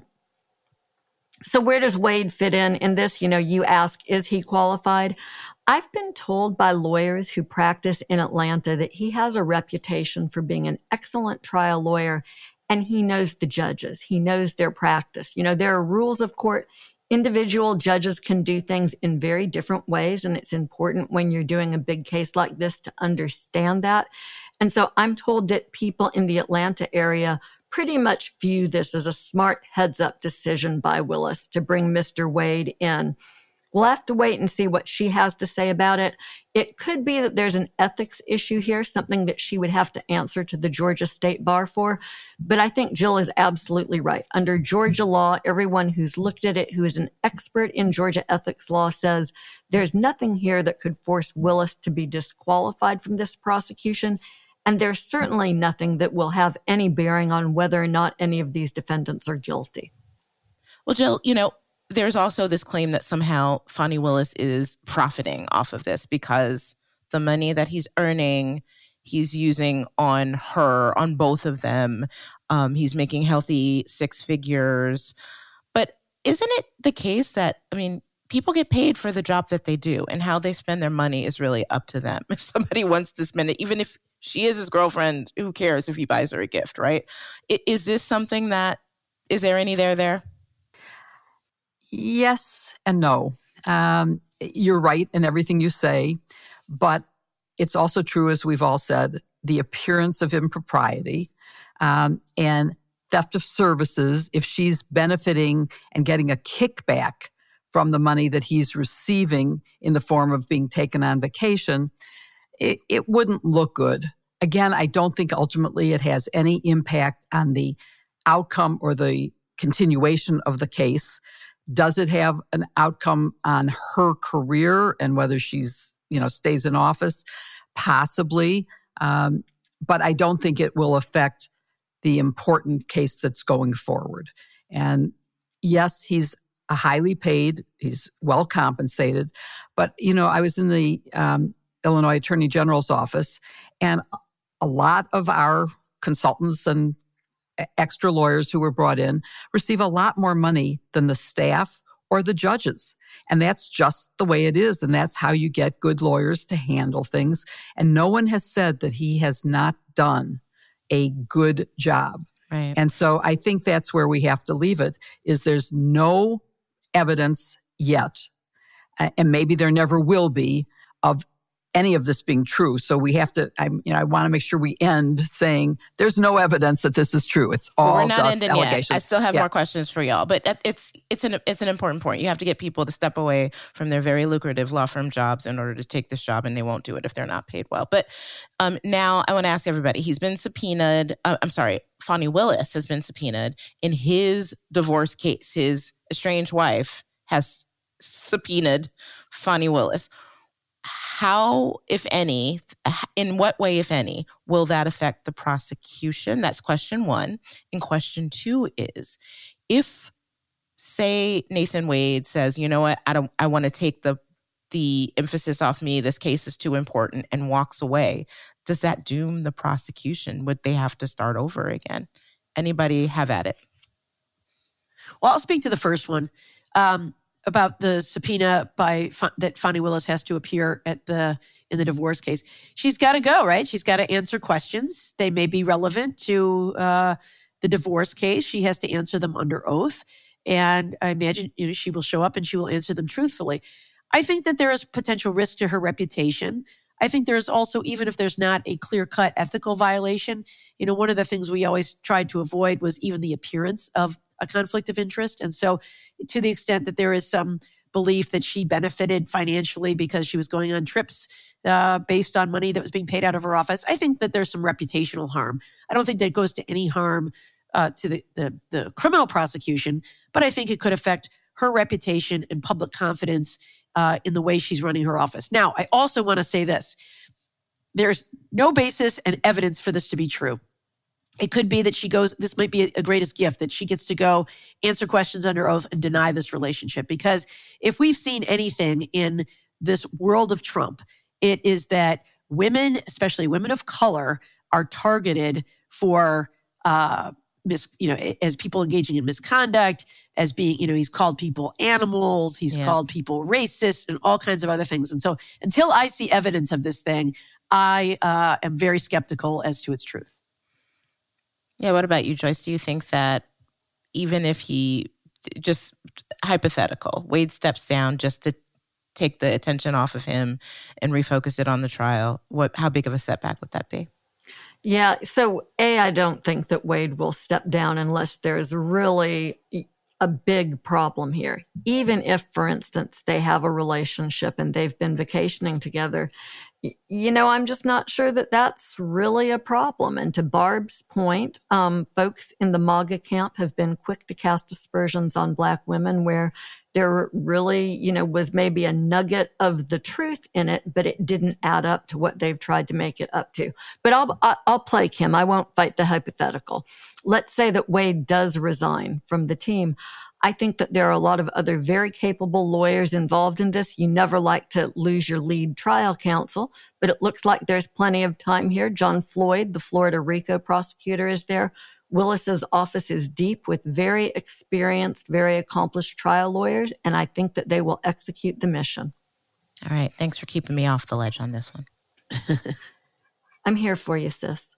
so where does Wade fit in in this? You know, you ask, is he qualified? I've been told by lawyers who practice in Atlanta that he has a reputation for being an excellent trial lawyer, and he knows the judges. He knows their practice. You know, there are rules of court. Individual judges can do things in very different ways, and it's important when you're doing a big case like this to understand that. And so I'm told that people in the Atlanta area pretty much view this as a smart heads-up decision by Willis to bring Mister Wade in. We'll have to wait and see what she has to say about it. It could be that there's an ethics issue here, something that she would have to answer to the Georgia State Bar for. But I think Jill is absolutely right. Under Georgia law, everyone who's looked at it, who is an expert in Georgia ethics law, says there's nothing here that could force Willis to be disqualified from this prosecution. And there's certainly nothing that will have any bearing on whether or not any of these defendants are guilty. Well, Jill, you know, there's also this claim that somehow Fani Willis is profiting off of this because the money that he's earning, he's using on her, on both of them. Um, he's making healthy six figures. But isn't it the case that, I mean, people get paid for the job that they do, and how they spend their money is really up to them. If somebody wants to spend it, even if she is his girlfriend, who cares if he buys her a gift, right? Is this something that, is there any there there? Yes and no. Um, you're right in everything you say, but it's also true, as we've all said, the appearance of impropriety um, and theft of services. If she's benefiting and getting a kickback from the money that he's receiving in the form of being taken on vacation, it, it wouldn't look good. Again, I don't think ultimately it has any impact on the outcome or the continuation of the case. Does it have an outcome on her career and whether she's, you know, stays in office? Possibly. Um, but I don't think it will affect the important case that's going forward. And yes, he's a highly paid, he's well compensated. But, you know, I was in the um, Illinois Attorney General's office, and a lot of our consultants and extra lawyers who were brought in receive a lot more money than the staff or the judges. And that's just the way it is. And that's how you get good lawyers to handle things. And no one has said that he has not done a good job. Right. And so I think that's where we have to leave it, is there's no evidence yet, and maybe there never will be, of any of this being true. So we have to, I, you know, I want to make sure we end saying there's no evidence that this is true. It's all well, we're not dust ending allegations. Yet. I still have yeah. more questions for y'all, but it's it's an it's an important point. You have to get people to step away from their very lucrative law firm jobs in order to take this job, and they won't do it if they're not paid well. But um, now I want to ask everybody. He's been subpoenaed. Uh, I'm sorry, Fani Willis has been subpoenaed in his divorce case. His estranged wife has subpoenaed Fani Willis. How, if any, in what way, if any, will that affect the prosecution? That's question one. And question two is, if, say, Nathan Wade says, you know what, I don't, I want to take the the emphasis off me, this case is too important, and walks away, does that doom the prosecution? Would they have to start over again? Anybody have at it? Well, I'll speak to the first one. Um, about the subpoena by that Fani Willis has to appear at the in the divorce case. She's got to go, right? She's got to answer questions. They may be relevant to uh, the divorce case. She has to answer them under oath. And I imagine you know, she will show up and she will answer them truthfully. I think that there is potential risk to her reputation. I think there's also, even if there's not a clear-cut ethical violation, you know, one of the things we always tried to avoid was even the appearance of a conflict of interest. And so to the extent that there is some belief that she benefited financially because she was going on trips uh, based on money that was being paid out of her office, I think that there's some reputational harm. I don't think that goes to any harm uh, to the, the, the criminal prosecution, but I think it could affect her reputation and public confidence uh, in the way she's running her office. Now, I also want to say this. There's no basis and evidence for this to be true. It could be that she goes, this might be a greatest gift, that she gets to go answer questions under oath and deny this relationship. Because if we've seen anything in this world of Trump, it is that women, especially women of color, are targeted for, uh, mis, you know, as people engaging in misconduct, as being, you know, he's called people animals, he's yeah. called people racist, and all kinds of other things. And so until I see evidence of this thing, I uh, am very skeptical as to its truth. Yeah, what about you, Joyce? Do you think that even if he, just hypothetical, Wade steps down just to take the attention off of him and refocus it on the trial, what? How big of a setback would that be? Yeah, so A, I don't think that Wade will step down unless there's really a big problem here. Even if, for instance, they have a relationship and they've been vacationing together, you know, I'm just not sure that that's really a problem. And to Barb's point, um, folks in the MAGA camp have been quick to cast aspersions on Black women where there really, you know, was maybe a nugget of the truth in it, but it didn't add up to what they've tried to make it up to. But I'll, I'll play Kim. I won't fight the hypothetical. Let's say that Wade does resign from the team. I think that there are a lot of other very capable lawyers involved in this. You never like to lose your lead trial counsel, but it looks like there's plenty of time here. John Floyd, the Florida RICO prosecutor, is there. Willis's office is deep with very experienced, very accomplished trial lawyers, and I think that they will execute the mission. All right. Thanks for keeping me off the ledge on this one. I'm here for you, sis.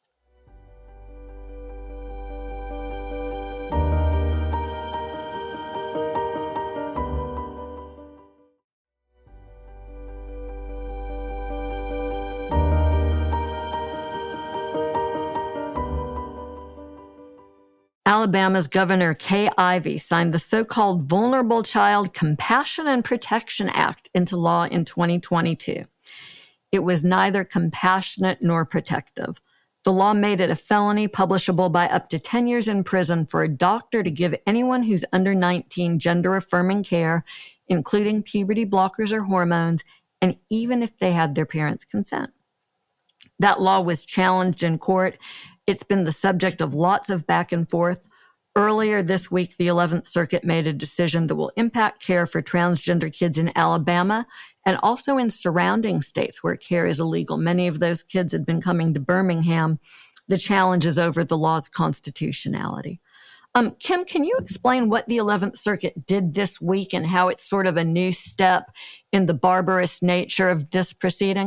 Alabama's Governor Kay Ivey signed the so-called Vulnerable Child Compassion and Protection Act into law in twenty twenty-two. It was neither compassionate nor protective. The law made it a felony punishable by up to ten years in prison for a doctor to give anyone who's under nineteen gender-affirming care, including puberty blockers or hormones, and even if they had their parents' consent. That law was challenged in court. It's been the subject of lots of back and forth. Earlier this week, the eleventh Circuit made a decision that will impact care for transgender kids in Alabama and also in surrounding states where care is illegal. Many of those kids had been coming to Birmingham. The challenge is over the law's constitutionality. Um, Kim, can you explain what the eleventh Circuit did this week and how it's sort of a new step in the barbarous nature of this proceeding?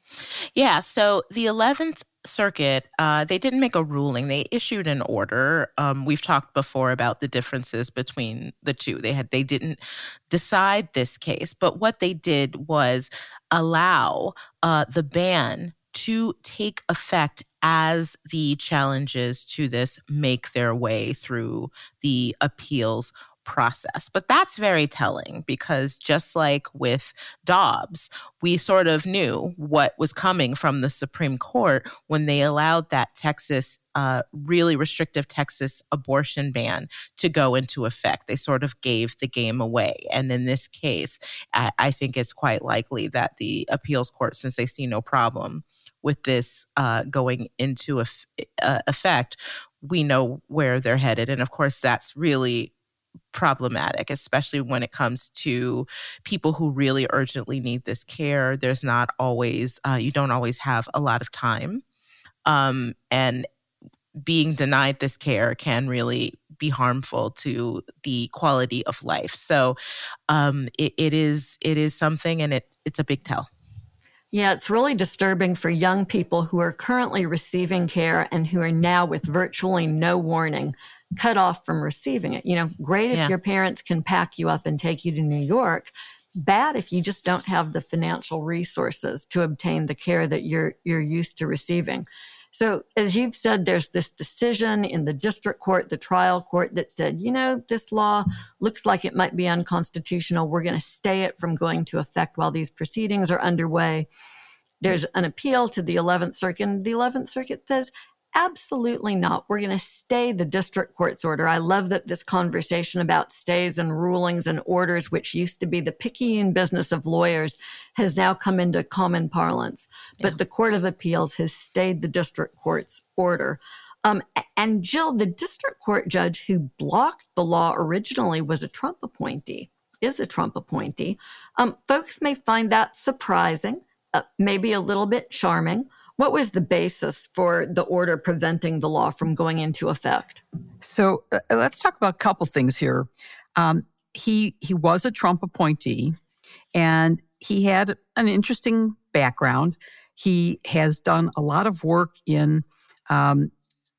Yeah, so the eleventh Circuit, uh, they didn't make a ruling. They issued an order. Um, we've talked before about the differences between the two. They had they didn't decide this case, but what they did was allow uh, the ban to take effect as the challenges to this make their way through the appeals process. But that's very telling because just like with Dobbs, we sort of knew what was coming from the Supreme Court when they allowed that Texas, uh, really restrictive Texas abortion ban to go into effect. They sort of gave the game away. And in this case, I, I think it's quite likely that the appeals court, since they see no problem with this uh, going into eff- uh, effect, we know where they're headed. And of course, that's really problematic, especially when it comes to people who really urgently need this care. There's not always, uh, you don't always have a lot of time. Um, and being denied this care can really be harmful to the quality of life. So um, it, it is it is something, and it it's a big tell. Yeah, it's really disturbing for young people who are currently receiving care and who are now, with virtually no warning, cut off from receiving it. You know, great if Yeah. your parents can pack you up and take you to New York. Bad if you just don't have the financial resources to obtain the care that you're you're used to receiving. So as you've said, there's this decision in the district court, the trial court, that said, you know, this law looks like it might be unconstitutional. We're going to stay it from going to effect while these proceedings are underway. There's an appeal to the eleventh Circuit, and the eleventh Circuit says, absolutely not. We're going to stay the district court's order. I love that this conversation about stays and rulings and orders, which used to be the picayune business of lawyers, has now come into common parlance. But Yeah. the Court of Appeals has stayed the district court's order. Um, and Jill, the district court judge who blocked the law originally was a Trump appointee, is a Trump appointee. Um, folks may find that surprising, uh, maybe a little bit charming. What was the basis for the order preventing the law from going into effect? So uh, let's talk about a couple things here. Um, he he was a Trump appointee, and he had an interesting background. He has done a lot of work in um,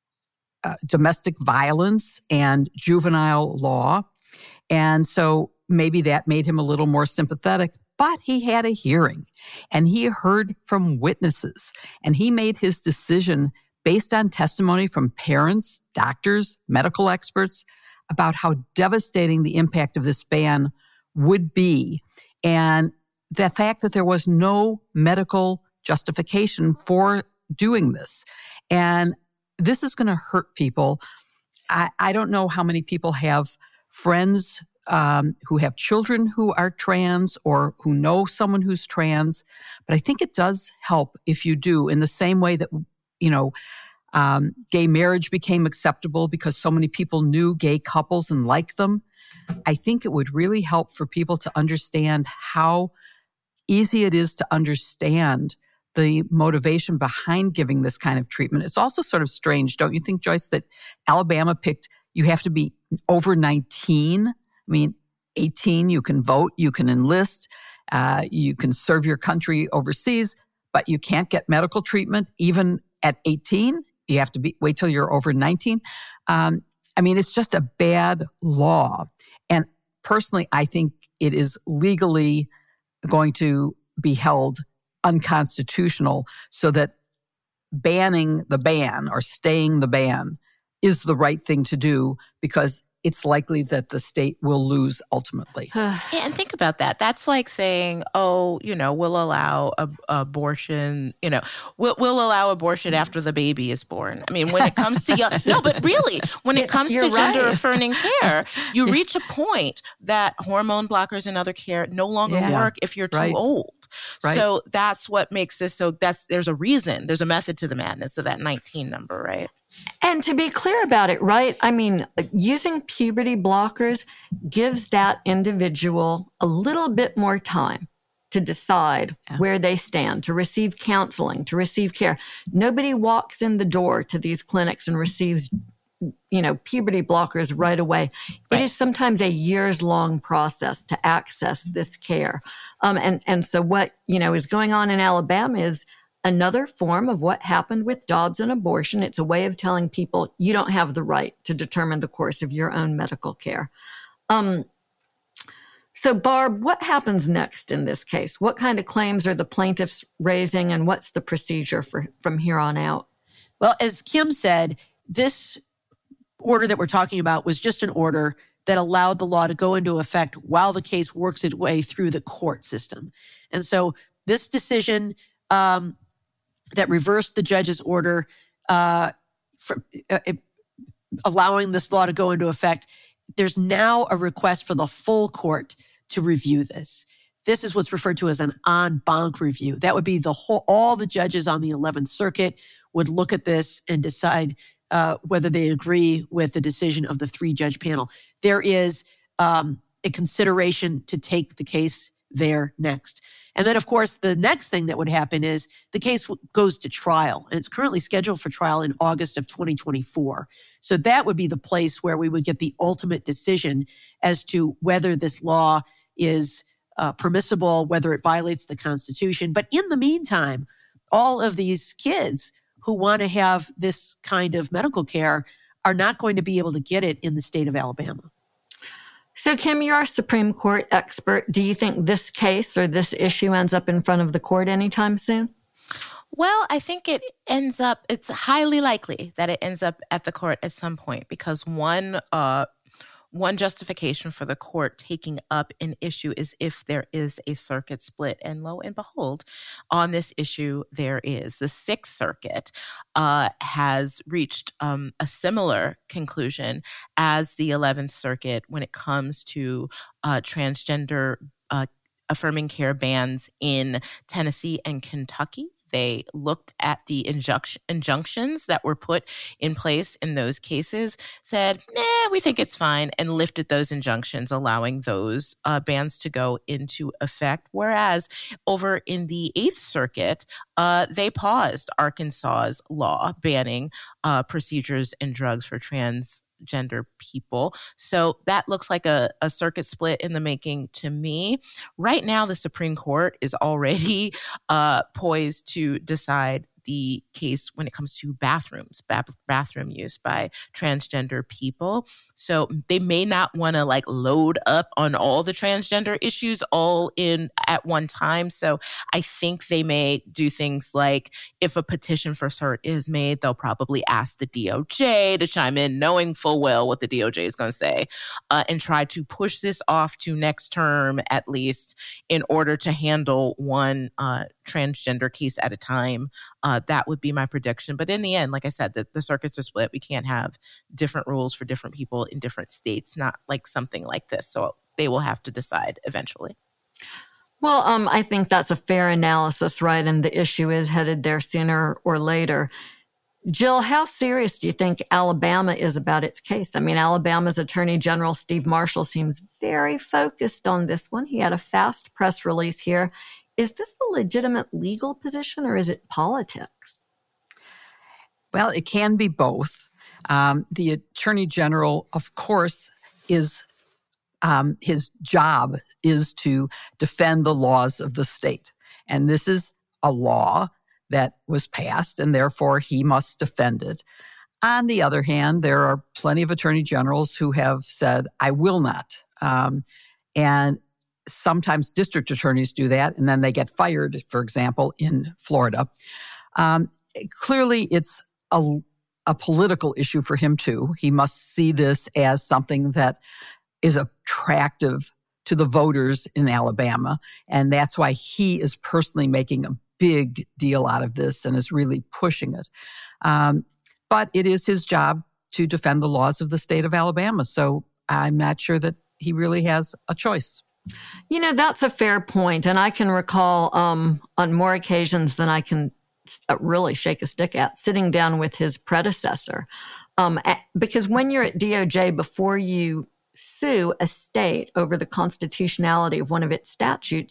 uh, domestic violence and juvenile law, and so maybe that made him a little more sympathetic. But he had a hearing, and he heard from witnesses, and he made his decision based on testimony from parents, doctors, medical experts about how devastating the impact of this ban would be, and the fact that there was no medical justification for doing this. And this is going to hurt people. I, I don't know how many people have friends Um, who have children who are trans or who know someone who's trans. But I think it does help if you do, in the same way that, you know, um, gay marriage became acceptable because so many people knew gay couples and liked them. I think it would really help for people to understand how easy it is to understand the motivation behind giving this kind of treatment. It's also sort of strange, don't you think, Joyce, that Alabama picked, you have to be over nineteen. I mean, eighteen, you can vote, you can enlist, uh, you can serve your country overseas, but you can't get medical treatment even at eighteen. You have to be wait till you're over nineteen. Um, I mean, it's just a bad law. And personally, I think it is legally going to be held unconstitutional, so that banning the ban or staying the ban is the right thing to do, because it's likely that the state will lose ultimately. Yeah, and think about that. That's like saying, oh, you know, we'll allow a, abortion, you know, we'll, we'll allow abortion after the baby is born. I mean, when it comes to young, no, but really, when it comes You're to gender right. affirming care, you reach a point that hormone blockers and other care no longer Yeah. work if you're too Right. old. Right. So that's what makes this so, that's, there's a reason, there's a method to the madness of that nineteen number, right? And to be clear about it, right? I mean, using puberty blockers gives that individual a little bit more time to decide Yeah. where they stand, to receive counseling, to receive care. Nobody walks in the door to these clinics and receives, you know, puberty blockers right away. Right. It is sometimes a years long process to access this care. Um, and, and so what, you know, is going on in Alabama is another form of what happened with Dobbs and abortion. It's a way of telling people you don't have the right to determine the course of your own medical care. Um, so, Barb, what happens next in this case? What kind of claims are the plaintiffs raising, and what's the procedure for from here on out? Well, as Kim said, this order that we're talking about was just an order that allowed the law to go into effect while the case works its way through the court system. And so this decision um, that reversed the judge's order, uh, for, uh, it, allowing this law to go into effect, there's now a request for the full court to review this. This is what's referred to as an en banc review. That would be the whole, all the judges on the eleventh Circuit would look at this and decide uh, whether they agree with the decision of the three-judge panel. There is um, a consideration to take the case there next. And then, of course, the next thing that would happen is the case w- goes to trial, and it's currently scheduled for trial in August of twenty twenty-four. So that would be the place where we would get the ultimate decision as to whether this law is uh, permissible, whether it violates the Constitution. But in the meantime, all of these kids who want to have this kind of medical care are not going to be able to get it in the state of Alabama. So, Kim, you're a Supreme Court expert. Do you think this case or this issue ends up in front of the court anytime soon? Well, I think it ends up, it's highly likely that it ends up at the court at some point, because one uh, one justification for the court taking up an issue is if there is a circuit split. And lo and behold, on this issue, there is. The Sixth Circuit uh, has reached um, a similar conclusion as the eleventh Circuit when it comes to uh, transgender uh, affirming care bans in Tennessee and Kentucky. They looked at the injunction, injunctions that were put in place in those cases, said, nah, we think it's fine, and lifted those injunctions, allowing those uh, bans to go into effect. Whereas over in the Eighth Circuit, uh, they paused Arkansas's law banning uh, procedures and drugs for trans gender people. So that looks like a, a circuit split in the making to me. Right now, the Supreme Court is already uh, poised to decide the case when it comes to bathrooms, ba- bathroom use by transgender people. So they may not want to like load up on all the transgender issues all in at one time. So I think they may do things like, if a petition for cert is made, they'll probably ask the D O J to chime in, knowing full well what the D O J is going to say, uh, and try to push this off to next term at least, in order to handle one uh, transgender case at a time. Uh, that would be my prediction. But in the end, like I said, the, the circuits are split. We can't have different rules for different people in different states, not like something like this. So they will have to decide eventually. Well, um, I think that's a fair analysis, right? And the issue is headed there sooner or later. Jill, how serious do you think Alabama is about its case? I mean, Alabama's Attorney General Steve Marshall seems very focused on this one. He had a fast press release here. Is this a legitimate legal position, or is it politics? Well, it can be both. Um, the Attorney General, of course, is um, his job is to defend the laws of the state. And this is a law that was passed, and therefore he must defend it. On the other hand, there are plenty of attorney generals who have said, I will not. Um, and sometimes district attorneys do that, and then they get fired, for example, in Florida. Um, clearly, it's a, a political issue for him, too. He must see this as something that is attractive to the voters in Alabama, and that's why he is personally making a big deal out of this and is really pushing it. Um, but it is his job to defend the laws of the state of Alabama, so I'm not sure that he really has a choice. You know, that's a fair point. And I can recall um, on more occasions than I can really shake a stick at, sitting down with his predecessor. Um, at, because when you're at D O J, before you sue a state over the constitutionality of one of its statutes,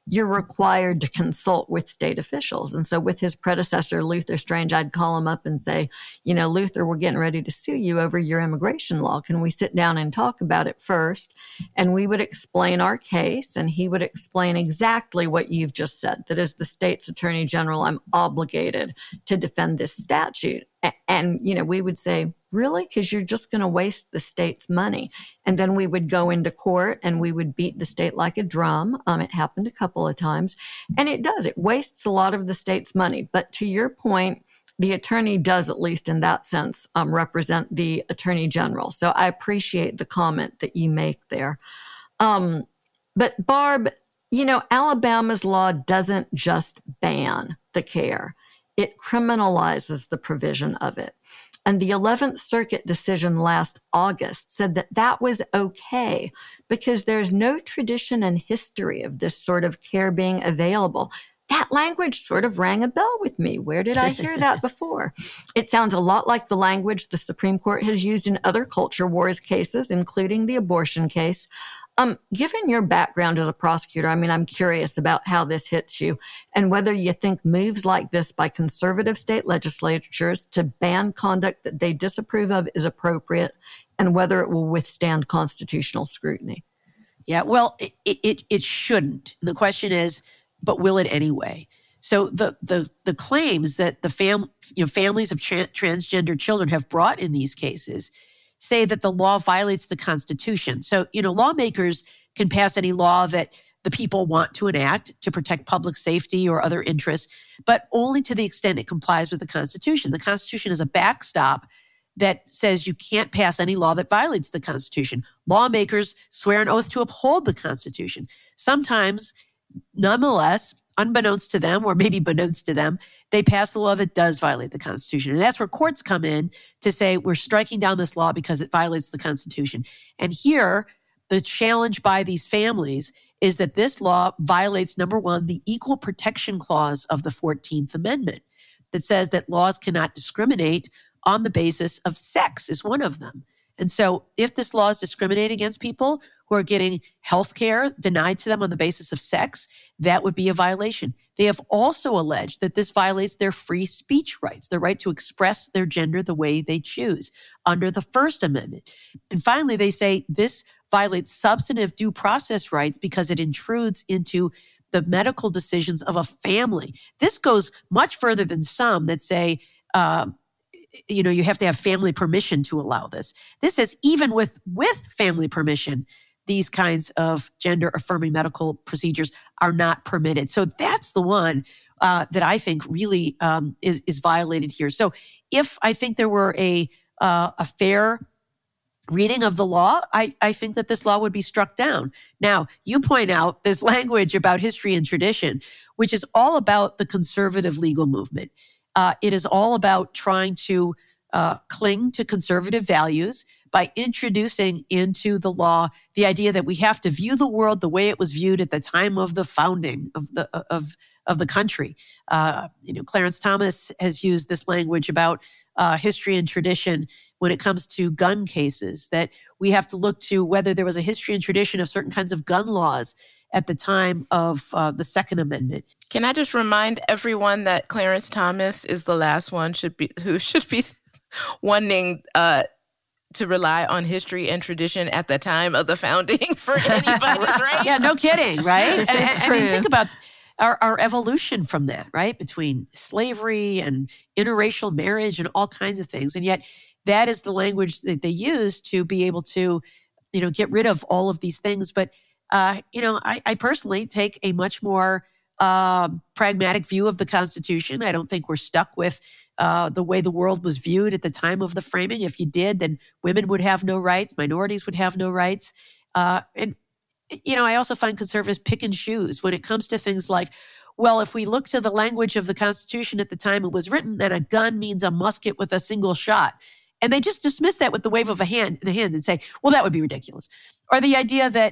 you're required to consult with state officials. And so with his predecessor, Luther Strange, I'd call him up and say, you know, Luther, we're getting ready to sue you over your immigration law. Can we sit down and talk about it first? And we would explain our case, and he would explain exactly what you've just said, that as the state's attorney general, I'm obligated to defend this statute. And, you know, we would say, really? Because you're just going to waste the state's money. And then we would go into court and we would beat the state like a drum. Um, it happened a couple of times. And it does. It wastes a lot of the state's money. But to your point, the attorney does, at least in that sense, um, represent the attorney general. So I appreciate the comment that you make there. Um, but Barb, you know, Alabama's law doesn't just ban the care. It criminalizes the provision of it. And the eleventh Circuit decision last August said that that was okay because there's no tradition and history of this sort of care being available. That language sort of rang a bell with me. Where did I hear that before? It sounds a lot like the language the Supreme Court has used in other culture wars cases, including the abortion case. Um, given your background as a prosecutor, I mean, I'm curious about how this hits you and whether you think moves like this by conservative state legislatures to ban conduct that they disapprove of is appropriate and whether it will withstand constitutional scrutiny. Yeah, well, it it, it shouldn't. The question is, but will it anyway? So the the the claims that the fam you know families of tra- transgender children have brought in these cases say that the law violates the Constitution. So, you know, lawmakers can pass any law that the people want to enact to protect public safety or other interests, but only to the extent it complies with the Constitution. The Constitution is a backstop that says you can't pass any law that violates the Constitution. Lawmakers swear an oath to uphold the Constitution. Sometimes, nonetheless, unbeknownst to them, or maybe beknownst to them, they pass a law that does violate the Constitution. And that's where courts come in to say, we're striking down this law because it violates the Constitution. And here, the challenge by these families is that this law violates, number one, the Equal Protection Clause of the fourteenth Amendment that says that laws cannot discriminate on the basis of sex is one of them. And so if this law is discriminating against people who are getting health care denied to them on the basis of sex, that would be a violation. They have also alleged that this violates their free speech rights, the right to express their gender the way they choose under the First Amendment. And finally, they say this violates substantive due process rights because it intrudes into the medical decisions of a family. This goes much further than some that say, uh, you know, you have to have family permission to allow this. This says even with, with family permission, these kinds of gender affirming medical procedures are not permitted. So that's the one uh, that I think really um, is, is violated here. So if I think there were a, uh, a fair reading of the law, I, I think that this law would be struck down. Now, you point out this language about history and tradition, which is all about the conservative legal movement. Uh, it is all about trying to uh, cling to conservative values by introducing into the law the idea that we have to view the world the way it was viewed at the time of the founding of the of of the country. Uh, you know, Clarence Thomas has used this language about uh, history and tradition when it comes to gun cases, that we have to look to whether there was a history and tradition of certain kinds of gun laws at the time of uh, the Second Amendment. Can I just remind everyone that Clarence Thomas is the last one should be who should be wanting uh, to rely on history and tradition at the time of the founding for anybody's rights? Yeah, no kidding, right? This and, is and, true. I mean, think about our, our evolution from that, right? Between slavery and interracial marriage and all kinds of things. And yet that is the language that they use to be able to, you know, get rid of all of these things. But Uh, you know, I, I personally take a much more uh, pragmatic view of the Constitution. I don't think we're stuck with uh, the way the world was viewed at the time of the framing. If you did, then women would have no rights, minorities would have no rights. Uh, and, you know, I also find conservatives pick and choose when it comes to things like, well, if we look to the language of the Constitution at the time it was written, then a gun means a musket with a single shot. And they just dismiss that with the wave of a hand, the hand and say, well, that would be ridiculous. Or the idea that,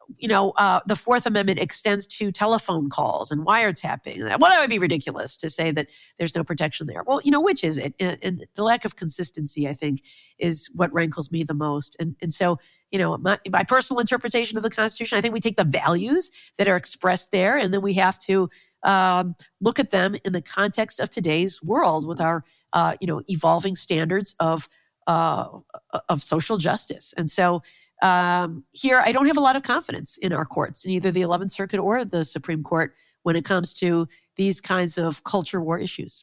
you know, uh, the Fourth Amendment extends to telephone calls and wiretapping. Well, that would be ridiculous to say that there's no protection there. Well, you know, which is it? And, and the lack of consistency, I think, is what rankles me the most. And and so, you know, my, my personal interpretation of the Constitution, I think we take the values that are expressed there, and then we have to um, look at them in the context of today's world with our, uh, you know, evolving standards of uh, of social justice. And so um, here, I don't have a lot of confidence in our courts, in either the eleventh Circuit or the Supreme Court, when it comes to these kinds of culture war issues.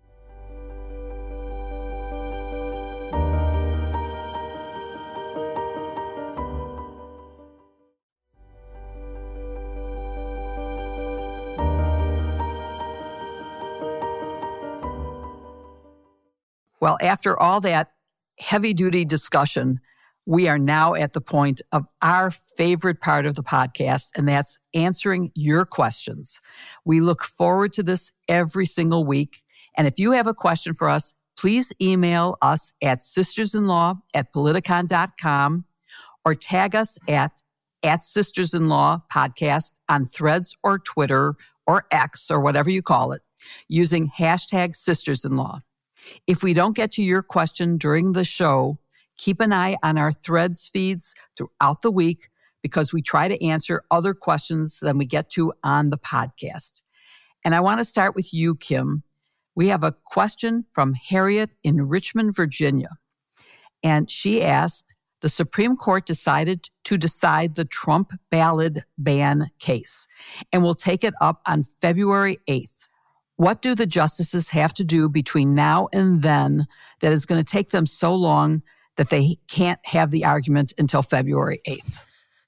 Well, after all that heavy-duty discussion, we are now at the point of our favorite part of the podcast, and that's answering your questions. We look forward to this every single week. And if you have a question for us, please email us at sistersinlaw at politicon dot com or tag us at, at sistersinlaw podcast on Threads or Twitter or X or whatever you call it, using hashtag sistersinlaw. If we don't get to your question during the show, keep an eye on our Threads feeds throughout the week, because we try to answer other questions than we get to on the podcast. And I want to start with you, Kim. We have a question from Harriet in Richmond, Virginia. And she asked, the Supreme Court decided to decide the Trump ballot ban case and will take it up on February eighth. What do the justices have to do between now and then that is going to take them so long that they can't have the argument until February eighth?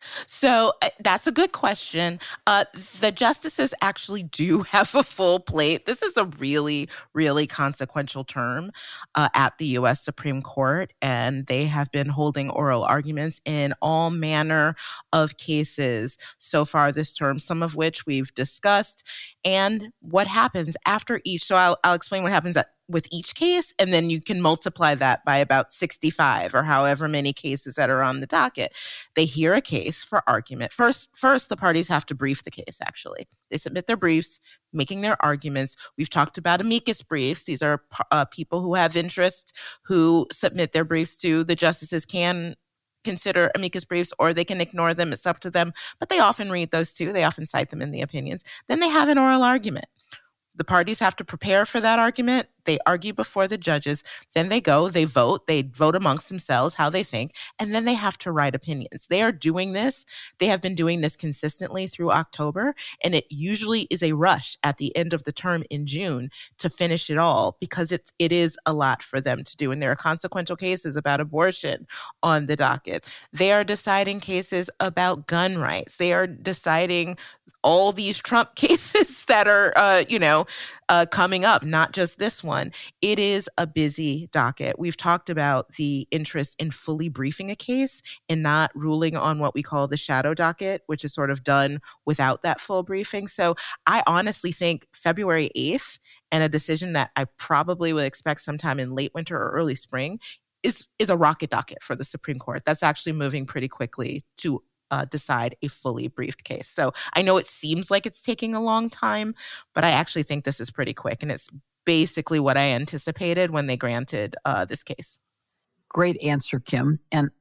So uh, that's a good question. Uh, the justices actually do have a full plate. This is a really, really consequential term uh, at the U S Supreme Court, and they have been holding oral arguments in all manner of cases so far this term, some of which we've discussed, and what happens after each. So I'll, I'll explain what happens at with each case, and then you can multiply that by about sixty-five or however many cases that are on the docket. They hear a case for argument. First, first the parties have to brief the case, actually. They submit their briefs, making their arguments. We've talked about amicus briefs. These are uh, people who have interest who submit their briefs to the justices can consider amicus briefs, or they can ignore them. It's up to them. But they often read those too. They often cite them in the opinions. Then they have an oral argument. The parties have to prepare for that argument. They argue before the judges. Then they go, they vote, they vote amongst themselves how they think, and then they have to write opinions. They are doing this. They have been doing this consistently through October, and it usually is a rush at the end of the term in June to finish it all, because it's, it is a lot for them to do. And there are consequential cases about abortion on the docket. They are deciding cases about gun rights. They are deciding all these Trump cases that are, uh, you know, uh, coming up, not just this one. It is a busy docket. We've talked about the interest in fully briefing a case and not ruling on what we call the shadow docket, which is sort of done without that full briefing. So I honestly think February eighth, and a decision that I probably would expect sometime in late winter or early spring, is, is a rocket docket for the Supreme Court. That's actually moving pretty quickly to Uh, decide a fully briefed case. So I know it seems like it's taking a long time, but I actually think this is pretty quick. And it's basically what I anticipated when they granted uh, this case. Great answer, Kim. And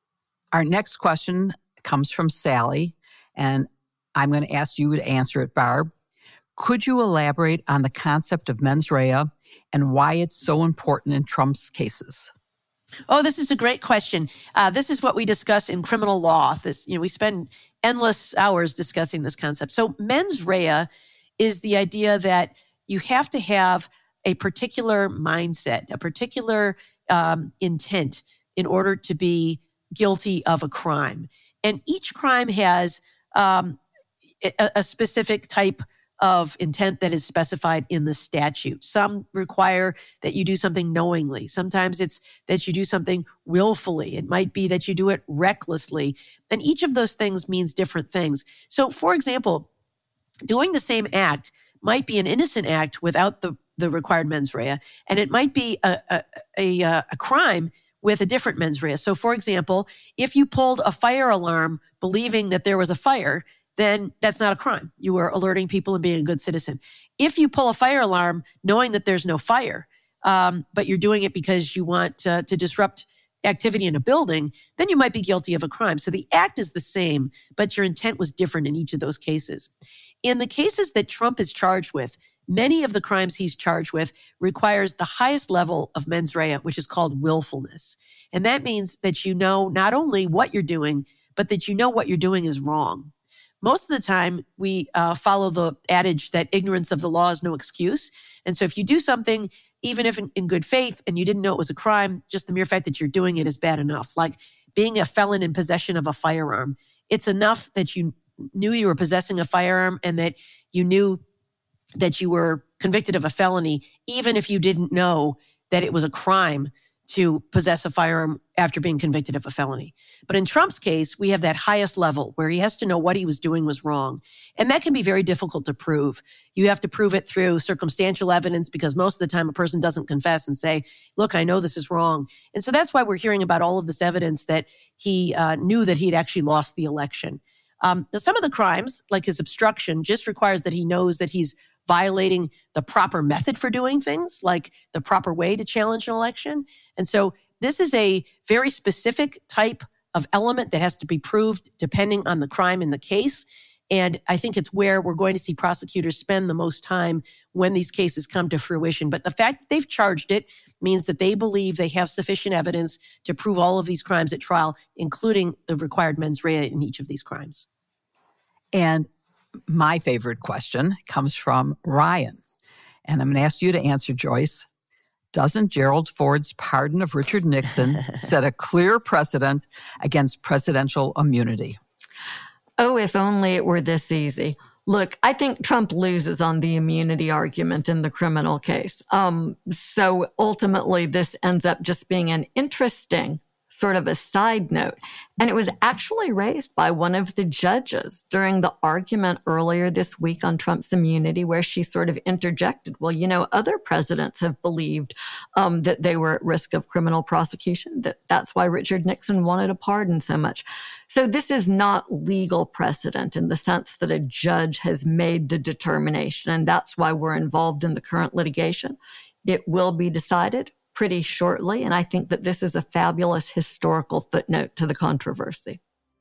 our next question comes from Sally, and I'm going to ask you to answer it, Barb. Could you elaborate on the concept of mens rea and why it's so important in Trump's cases? Oh, this is a great question. Uh, this is what we discuss in criminal law. This, you know, we spend endless hours discussing this concept. So mens rea is the idea that you have to have a particular mindset, a particular um, intent in order to be guilty of a crime. And each crime has um, a, a specific type of intent that is specified in the statute. Some require that you do something knowingly. Sometimes it's that you do something willfully. It might be that you do it recklessly. And each of those things means different things. So, for example, doing the same act might be an innocent act without the, the required mens rea, and it might be a, a, a, a crime with a different mens rea. So for example, if you pulled a fire alarm believing that there was a fire, then that's not a crime. You were alerting people and being a good citizen. If you pull a fire alarm knowing that there's no fire, um, but you're doing it because you want uh, to disrupt activity in a building, then you might be guilty of a crime. So the act is the same, but your intent was different in each of those cases. In the cases that Trump is charged with, many of the crimes he's charged with requires the highest level of mens rea, which is called willfulness. And that means that you know not only what you're doing, but that you know what you're doing is wrong. Most of the time, we uh, follow the adage that ignorance of the law is no excuse. And so if you do something, even if in, in good faith and you didn't know it was a crime, just the mere fact that you're doing it is bad enough. Like being a felon in possession of a firearm. It's enough that you knew you were possessing a firearm and that you knew that you were convicted of a felony, even if you didn't know that it was a crime to possess a firearm after being convicted of a felony. But in Trump's case, we have that highest level where he has to know what he was doing was wrong. And that can be very difficult to prove. You have to prove it through circumstantial evidence because most of the time a person doesn't confess and say, look, I know this is wrong. And so that's why we're hearing about all of this evidence that he uh, knew that he'd actually lost the election. Um, some of the crimes, like his obstruction, just requires that he knows that he's violating the proper method for doing things, like the proper way to challenge an election. And so this is a very specific type of element that has to be proved depending on the crime in the case. And I think it's where we're going to see prosecutors spend the most time when these cases come to fruition. But the fact that they've charged it means that they believe they have sufficient evidence to prove all of these crimes at trial, including the required mens rea in each of these crimes. And my favorite question comes from Ryan. And I'm going to ask you to answer, Joyce. Doesn't Gerald Ford's pardon of Richard Nixon set a clear precedent against presidential immunity? Oh, if only it were this easy. Look, I think Trump loses on the immunity argument in the criminal case. Um, so ultimately, this ends up just being an interesting sort of a side note. And it was actually raised by one of the judges during the argument earlier this week on Trump's immunity, where she sort of interjected, well, you know, other presidents have believed um, that they were at risk of criminal prosecution, that that's why Richard Nixon wanted a pardon so much. So this is not legal precedent in the sense that a judge has made the determination, and that's why we're involved in the current litigation. It will be decided pretty shortly, and I think that this is a fabulous historical footnote to the controversy.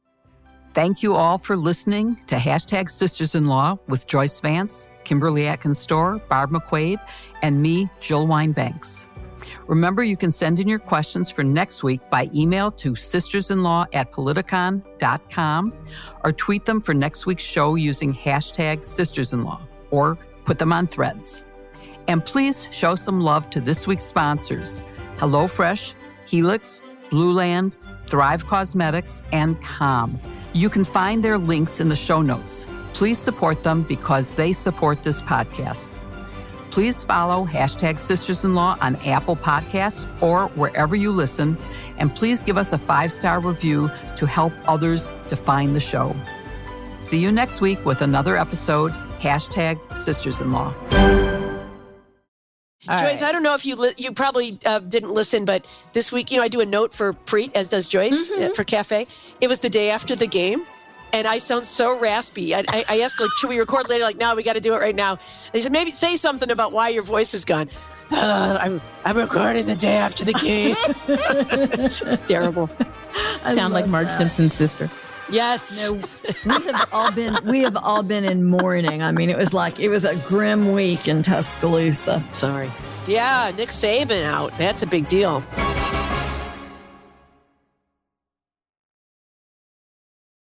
Thank you all for listening to Hashtag Sisters-in-Law with Joyce Vance, Kimberly Atkins-Storr, Barb McQuaid, and me, Jill Wine-Banks. Remember, you can send in your questions for next week by email to sistersinlaw at politicon dot com or tweet them for next week's show using hashtag Sisters-in-Law or put them on Threads. And please show some love to this week's sponsors, HelloFresh, Helix, Blue Land, Thrive Cosmetics, and Calm. You can find their links in the show notes. Please support them because they support this podcast. Please follow Hashtag Sisters-in-Law on Apple Podcasts or wherever you listen, and please give us a five-star review to help others to find the show. See you next week with another episode, Hashtag Sisters-in-Law. All Joyce, right. I don't know if you li- you probably uh, didn't listen, but this week, you know, I do a note for Preet, as does Joyce, mm-hmm. uh, for Cafe. It was the day after the game, and I sound so raspy. I, I, I asked, like, should we record later? Like, no, we got to do it right now. They said, maybe say something about why your voice is gone. Uh, I'm I'm recording the day after the game. It's terrible. I sound like Marge that. Simpson's sister. Yes. No, we have all been we have all been in mourning. I mean, it was like it was a grim week in Tuscaloosa. Sorry. Yeah, Nick Saban out. That's a big deal.